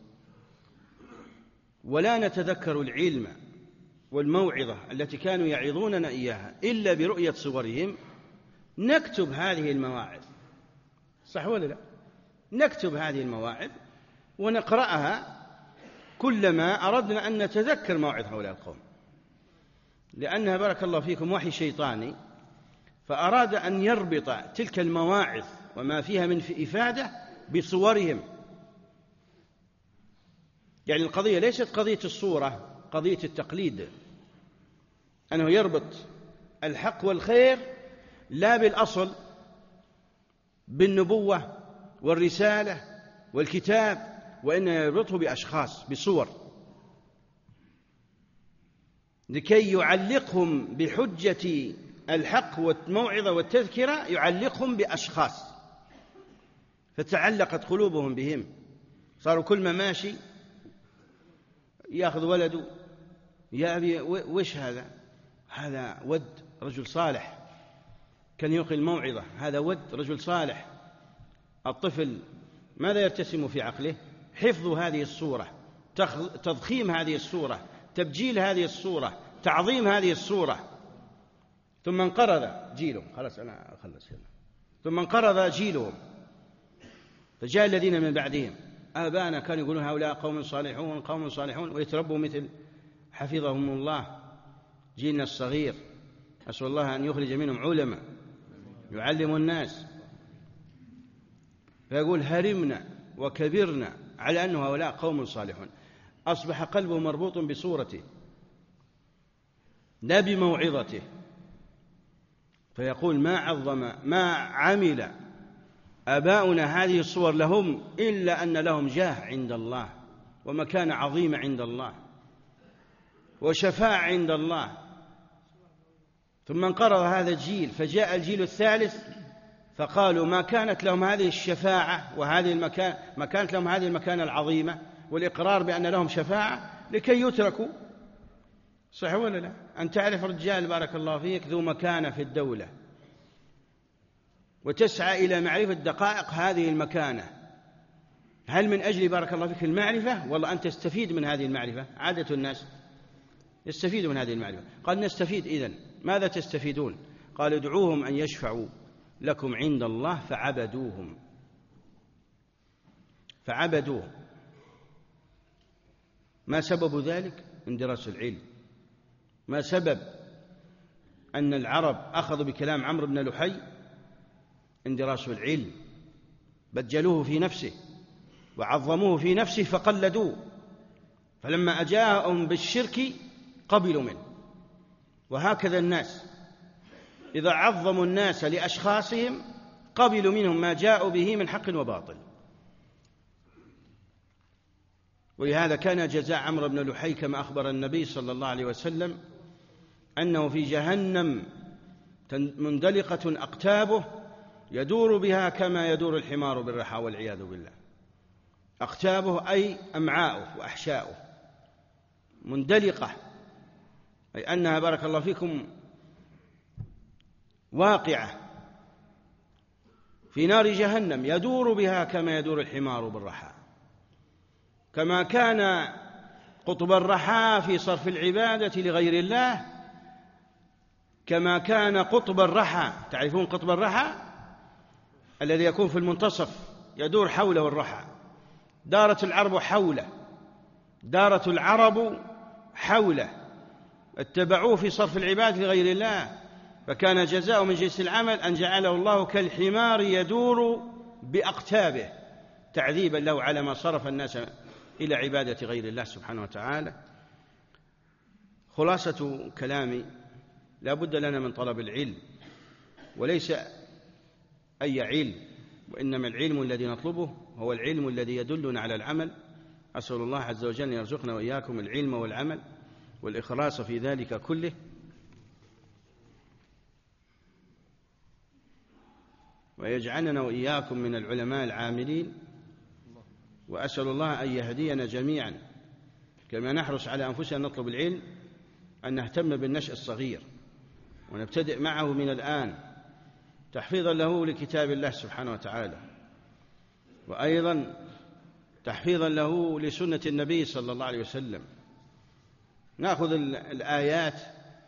ولا نتذكر العلم والموعظة التي كانوا يعظوننا إياها إلا برؤية صورهم، نكتب هذه المواعظ. صح ولا لا؟ نكتب هذه المواعظ ونقرأها كلما أردنا أن نتذكر موعظ هؤلاء القوم، لأنها بارك الله فيكم وحي شيطاني، فأراد أن يربط تلك المواعظ وما فيها من إفادة بصورهم. يعني القضية ليست قضية الصورة، قضية التقليد، أنه يربط الحق والخير لا بالأصل، بالنبوة والرسالة والكتاب، وإنما يربطه بأشخاص، بصور، لكي يعلقهم بحجة الحق والموعظة والتذكرة، يعلقهم بأشخاص، فتعلقت قلوبهم بهم، صاروا كل ما ماشي يأخذ ولده، يا أبي وش هذا؟ هذا ود رجل صالح كان يلقي الموعظة، هذا ود رجل صالح. الطفل ماذا يرتسم في عقله؟ حفظ هذه الصورة، تضخيم هذه الصورة، تبجيل هذه الصورة، تعظيم هذه الصورة. ثم انقرض جيلهم، خلاص أنا أخلص هنا، ثم انقرض جيلهم، فجاء الذين من بعدهم. آبانا كانوا يقولون هؤلاء قوم صالحون قوم صالحون، ويتربوا مثل حفظهم الله جيلنا الصغير، أسأل الله أن يخرج منهم علماء يعلموا الناس. فيقول هرمنا وكبرنا على أن هؤلاء قوم صالحون، أصبح قلبه مربوط بصورته لا بموعظته، فيقول ما عمل آباؤنا هذه الصور لهم إلا أن لهم جاه عند الله ومكانة عظيمة عند الله وشفاعة عند الله. ثم انقرض هذا الجيل، فجاء الجيل الثالث فقالوا ما كانت لهم هذه الشفاعة وهذه المكان، ما كانت لهم هذه المكانة العظيمة والإقرار بأن لهم شفاعة لكي يتركوا. صح ولا لا؟ أن تعرف رجال بارك الله فيك ذو مكانة في الدولة وتسعى إلى معرفة دقائق هذه المكانة، هل من أجل بارك الله فيك المعرفة والله أن تستفيد من هذه المعرفة؟ عادة الناس يستفيدوا من هذه المعرفة. قال نستفيد، إذن ماذا تستفيدون؟ قال ادعوهم أن يشفعوا لكم عند الله فعبدوه. ما سبب ذلك؟ اندراس العلم. ما سبب أن العرب أخذوا بكلام عمرو بن لحي؟ اندراس العلم، بجلوه في نفسه وعظموه في نفسه فقلدوه، فلما أجاءهم بالشرك قبلوا منه. وهكذا الناس إذا عظموا الناس لأشخاصهم قبلوا منهم ما جاءوا به من حق وباطل. ولهذا كان جزاء عمرو بن لحي كما أخبر النبي صلى الله عليه وسلم أنه في جهنم مندلقة أقتابه يدور بها كما يدور الحمار بالرحى والعياذ بالله. أقتابه أي أمعاؤه وأحشاؤه مندلقة، أي أنها بارك الله فيكم واقعة في نار جهنم يدور بها كما يدور الحمار بالرحى. كما كان قطب الرحى في صرف العبادة لغير الله، كما كان قطب الرحى، تعرفون قطب الرحى الذي يكون في المنتصف يدور حوله الرحى، دارت العرب حوله اتبعوه في صرف العبادة لغير الله، فكان جزاء من جنس العمل أن جعله الله كالحمار يدور بأقتابه تعذيبا له على ما صرف الناس إلى عبادة غير الله سبحانه وتعالى. خلاصة كلامي: لا بد لنا من طلب العلم، وليس أي علم، وإنما العلم الذي نطلبه هو العلم الذي يدلنا على العمل. أسأل الله عز وجل أن يرزقنا وإياكم العلم والعمل والإخلاص في ذلك كله، ويجعلنا وإياكم من العلماء العاملين. وأسأل الله أن يهدينا جميعا كما نحرص على أنفسنا نطلب العلم، أن نهتم بالنشء الصغير ونبتدئ معه من الآن تحفيظا له لكتاب الله سبحانه وتعالى، وأيضا تحفيظا له لسنة النبي صلى الله عليه وسلم. نأخذ الآيات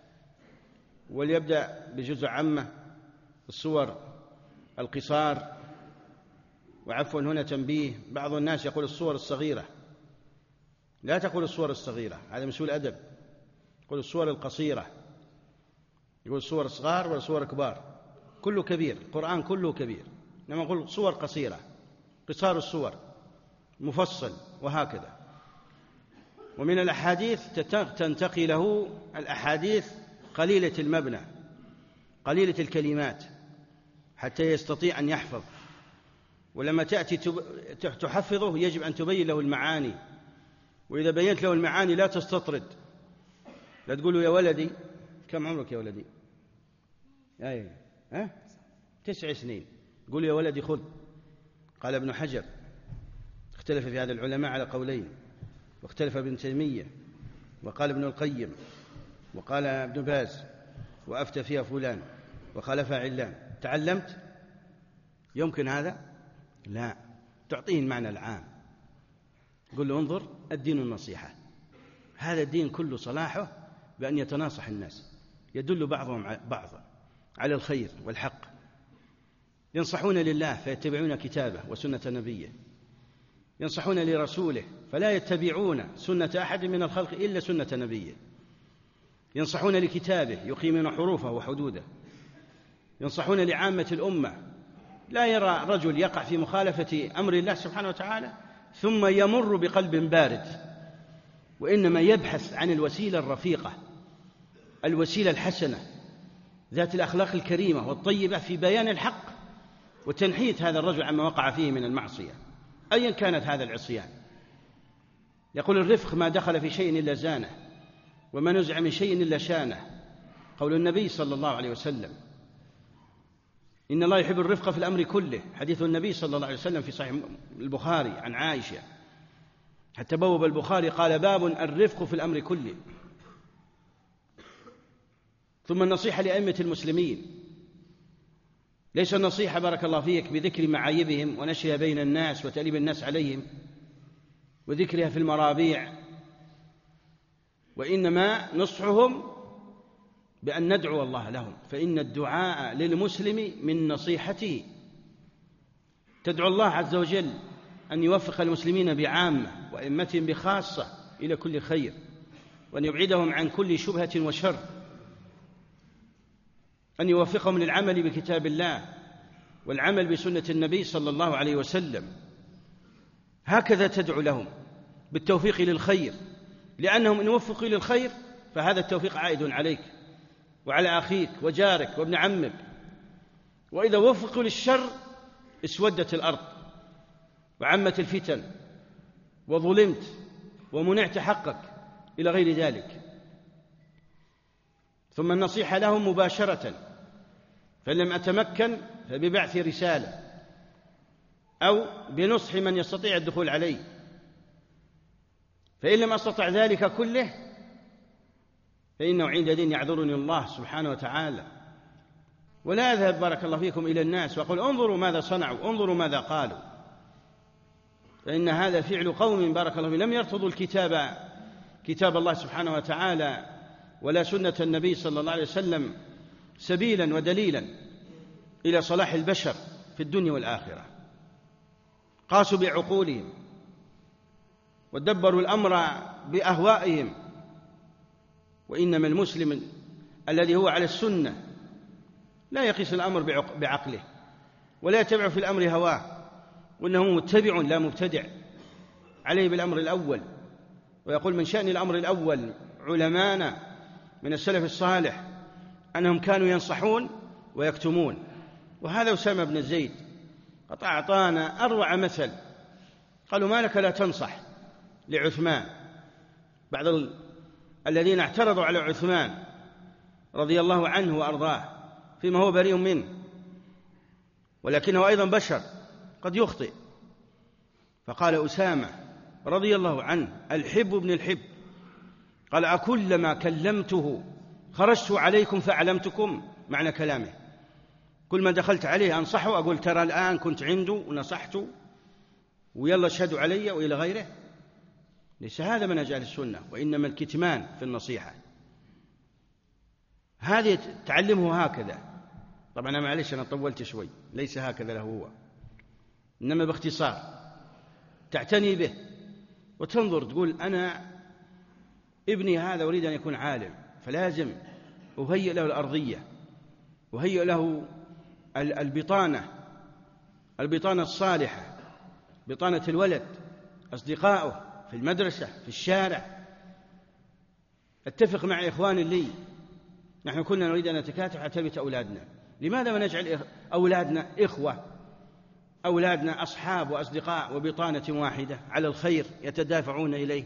وليبدأ بجزء عامة الصور القصار. وعفوا هنا تنبيه: بعض الناس يقول الصور الصغيرة، لا تقول الصور الصغيرة، هذا من سوء الأدب. يقول الصور القصيرة، يقول الصور صغار ولا صور كبار، كله كبير، القرآن كله كبير، إنما نقول صور قصيرة، قصار الصور مفصل، وهكذا. ومن الأحاديث تنتقي له الأحاديث قليلة المبنى قليلة الكلمات حتى يستطيع أن يحفظ. ولما تأتي تحفظه يجب أن تبين له المعاني، وإذا بينت له المعاني لا تستطرد، لا تقول له يا ولدي كم عمرك يا ولدي؟ 9 سنين. قول يا ولدي خذ. قال ابن حجر: اختلف في هذا العلماء على قولين، واختلف ابن تيمية، وقال ابن القيم، وقال ابن باز، وأفتى فيها فلان، وخالفها علان. تعلمت؟ يمكن هذا؟ لا، تعطيه المعنى العام. قل له: انظر، الدين النصيحة، هذا الدين كله صلاحه بأن يتناصح الناس، يدل بعضهم بعضا على الخير والحق، ينصحون لله فيتبعون كتابه وسنة نبيه، ينصحون لرسوله فلا يتبعون سنة أحد من الخلق إلا سنة نبيه، ينصحون لكتابه يقيمون حروفه وحدوده، ينصحون لعامة الأمة. لا يرى رجل يقع في مخالفة أمر الله سبحانه وتعالى ثم يمر بقلب بارد، وإنما يبحث عن الوسيلة الرفيقة، الوسيلة الحسنة ذات الأخلاق الكريمة والطيبة في بيان الحق وتنحيت هذا الرجل عما وقع فيه من المعصية أيا كانت هذا العصيان. يقول: الرفق ما دخل في شيء إلا زانه، وما نزع من شيء إلا شانه. قول النبي صلى الله عليه وسلم: إن الله يحب الرفق في الأمر كله. حديث النبي صلى الله عليه وسلم في صحيح البخاري عن عائشة، حتى بوب البخاري قال: باب الرفق في الأمر كله. ثم النصيحة لأئمة المسلمين، ليس النصيحة بارك الله فيك بذكر معايبهم ونشرها بين الناس وتأليب الناس عليهم وذكرها في المرابيع، وإنما نصحهم بأن ندعو الله لهم، فإن الدعاء للمسلم من نصيحته. تدعو الله عز وجل أن يوفق المسلمين بعامة وأئمتهم بخاصة إلى كل خير، وأن يبعدهم عن كل شبهة وشر، أن يوفقهم للعمل بكتاب الله والعمل بسنة النبي صلى الله عليه وسلم. هكذا تدعو لهم بالتوفيق للخير، لأنهم إن وفقوا للخير فهذا التوفيق عائد عليك وعلى أخيك وجارك وابن عمك، وإذا وفقوا للشر اسودت الأرض وعمت الفتن وظلمت ومنعت حقك إلى غير ذلك. ثم النصيحة لهم مباشرة، فإن لم أتمكن فببعث رسالة أو بنصح من يستطيع الدخول عليه، فإن لم أستطع ذلك كله فإنه عندئذ يعذرني الله سبحانه وتعالى، ولا أذهب بارك الله فيكم إلى الناس وأقول انظروا ماذا صنعوا، انظروا ماذا قالوا، فإن هذا فعل قوم بارك الله فيهم لم يرتضوا كتاب الله سبحانه وتعالى ولا سنة النبي صلى الله عليه وسلم سبيلا ودليلا إلى صلاح البشر في الدنيا والآخرة. قاسوا بعقولهم ودبروا الأمر بأهوائهم، وإنما المسلم الذي هو على السنة لا يقيس الأمر بعقله ولا يتبع في الأمر هواه، وإنه متبع لا مبتدع، عليه بالأمر الأول. ويقول من شأن الأمر الأول علمانا من السلف الصالح أنهم كانوا ينصحون ويكتمون، وهذا أسامة بن زيد قد أعطانا أروع مثل. قالوا ما لك لا تنصح لعثمان، بعض الذين اعترضوا على عثمان رضي الله عنه وأرضاه فيما هو بريء منه، ولكنه أيضا بشر قد يخطئ. فقال أسامة رضي الله عنه الحب ابن الحب، قال أكلما كلمته خرجت عليكم فأعلمتكم؟ معنى كلامه كل ما دخلت عليه أنصحه أقول ترى الآن كنت عنده ونصحته ويلا اشهدوا علي وإلى غيره. ليس هذا منهج أهل السنة، وإنما الكتمان في النصيحة. هذه تعلمه هكذا. طبعا أنا معلش أنا طولت شوي، ليس هكذا له هو، إنما باختصار تعتني به وتنظر تقول أنا ابني هذا أريد أن يكون عالم، فلازم أهيئ له الأرضية، أهيئ له البطانة الصالحة، بطانة الولد، أصدقائه في المدرسة في الشارع. اتفق مع إخوان لي، نحن كنا نريد أن نتكاتف على تربية أولادنا، لماذا ما نجعل أولادنا إخوة، أولادنا أصحاب وأصدقاء وبطانة واحدة على الخير يتدافعون إليه؟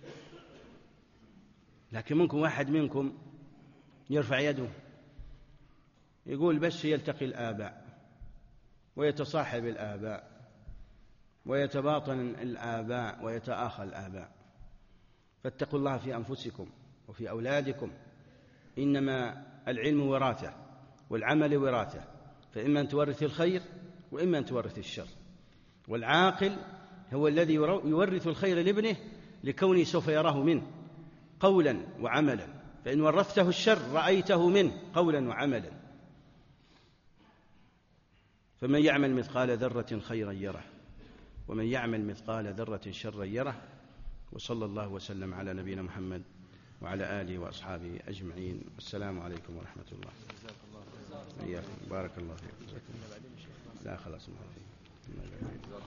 لكن ممكن واحد منكم يرفع يده يقول بس يلتقي الآباء ويتصاحب الآباء ويتباطن الآباء ويتآخى الآباء. فاتقوا الله في أنفسكم وفي أولادكم، إنما العلم وراثة والعمل وراثة، فإما أن تورث الخير وإما أن تورث الشر. والعاقل هو الذي يورث الخير لابنه لكونه سوف يراه منه قولا وعملا، فإن ورثته الشر رأيته منه قولا وعملا. فمن يعمل مثقال ذرة خيرا يره ومن يعمل مثقال ذرة شرا يره. وصلى الله وسلم على نبينا محمد وعلى آله وأصحابه أجمعين. السلام عليكم ورحمة الله. بارك الله فيكم. لا خلاص.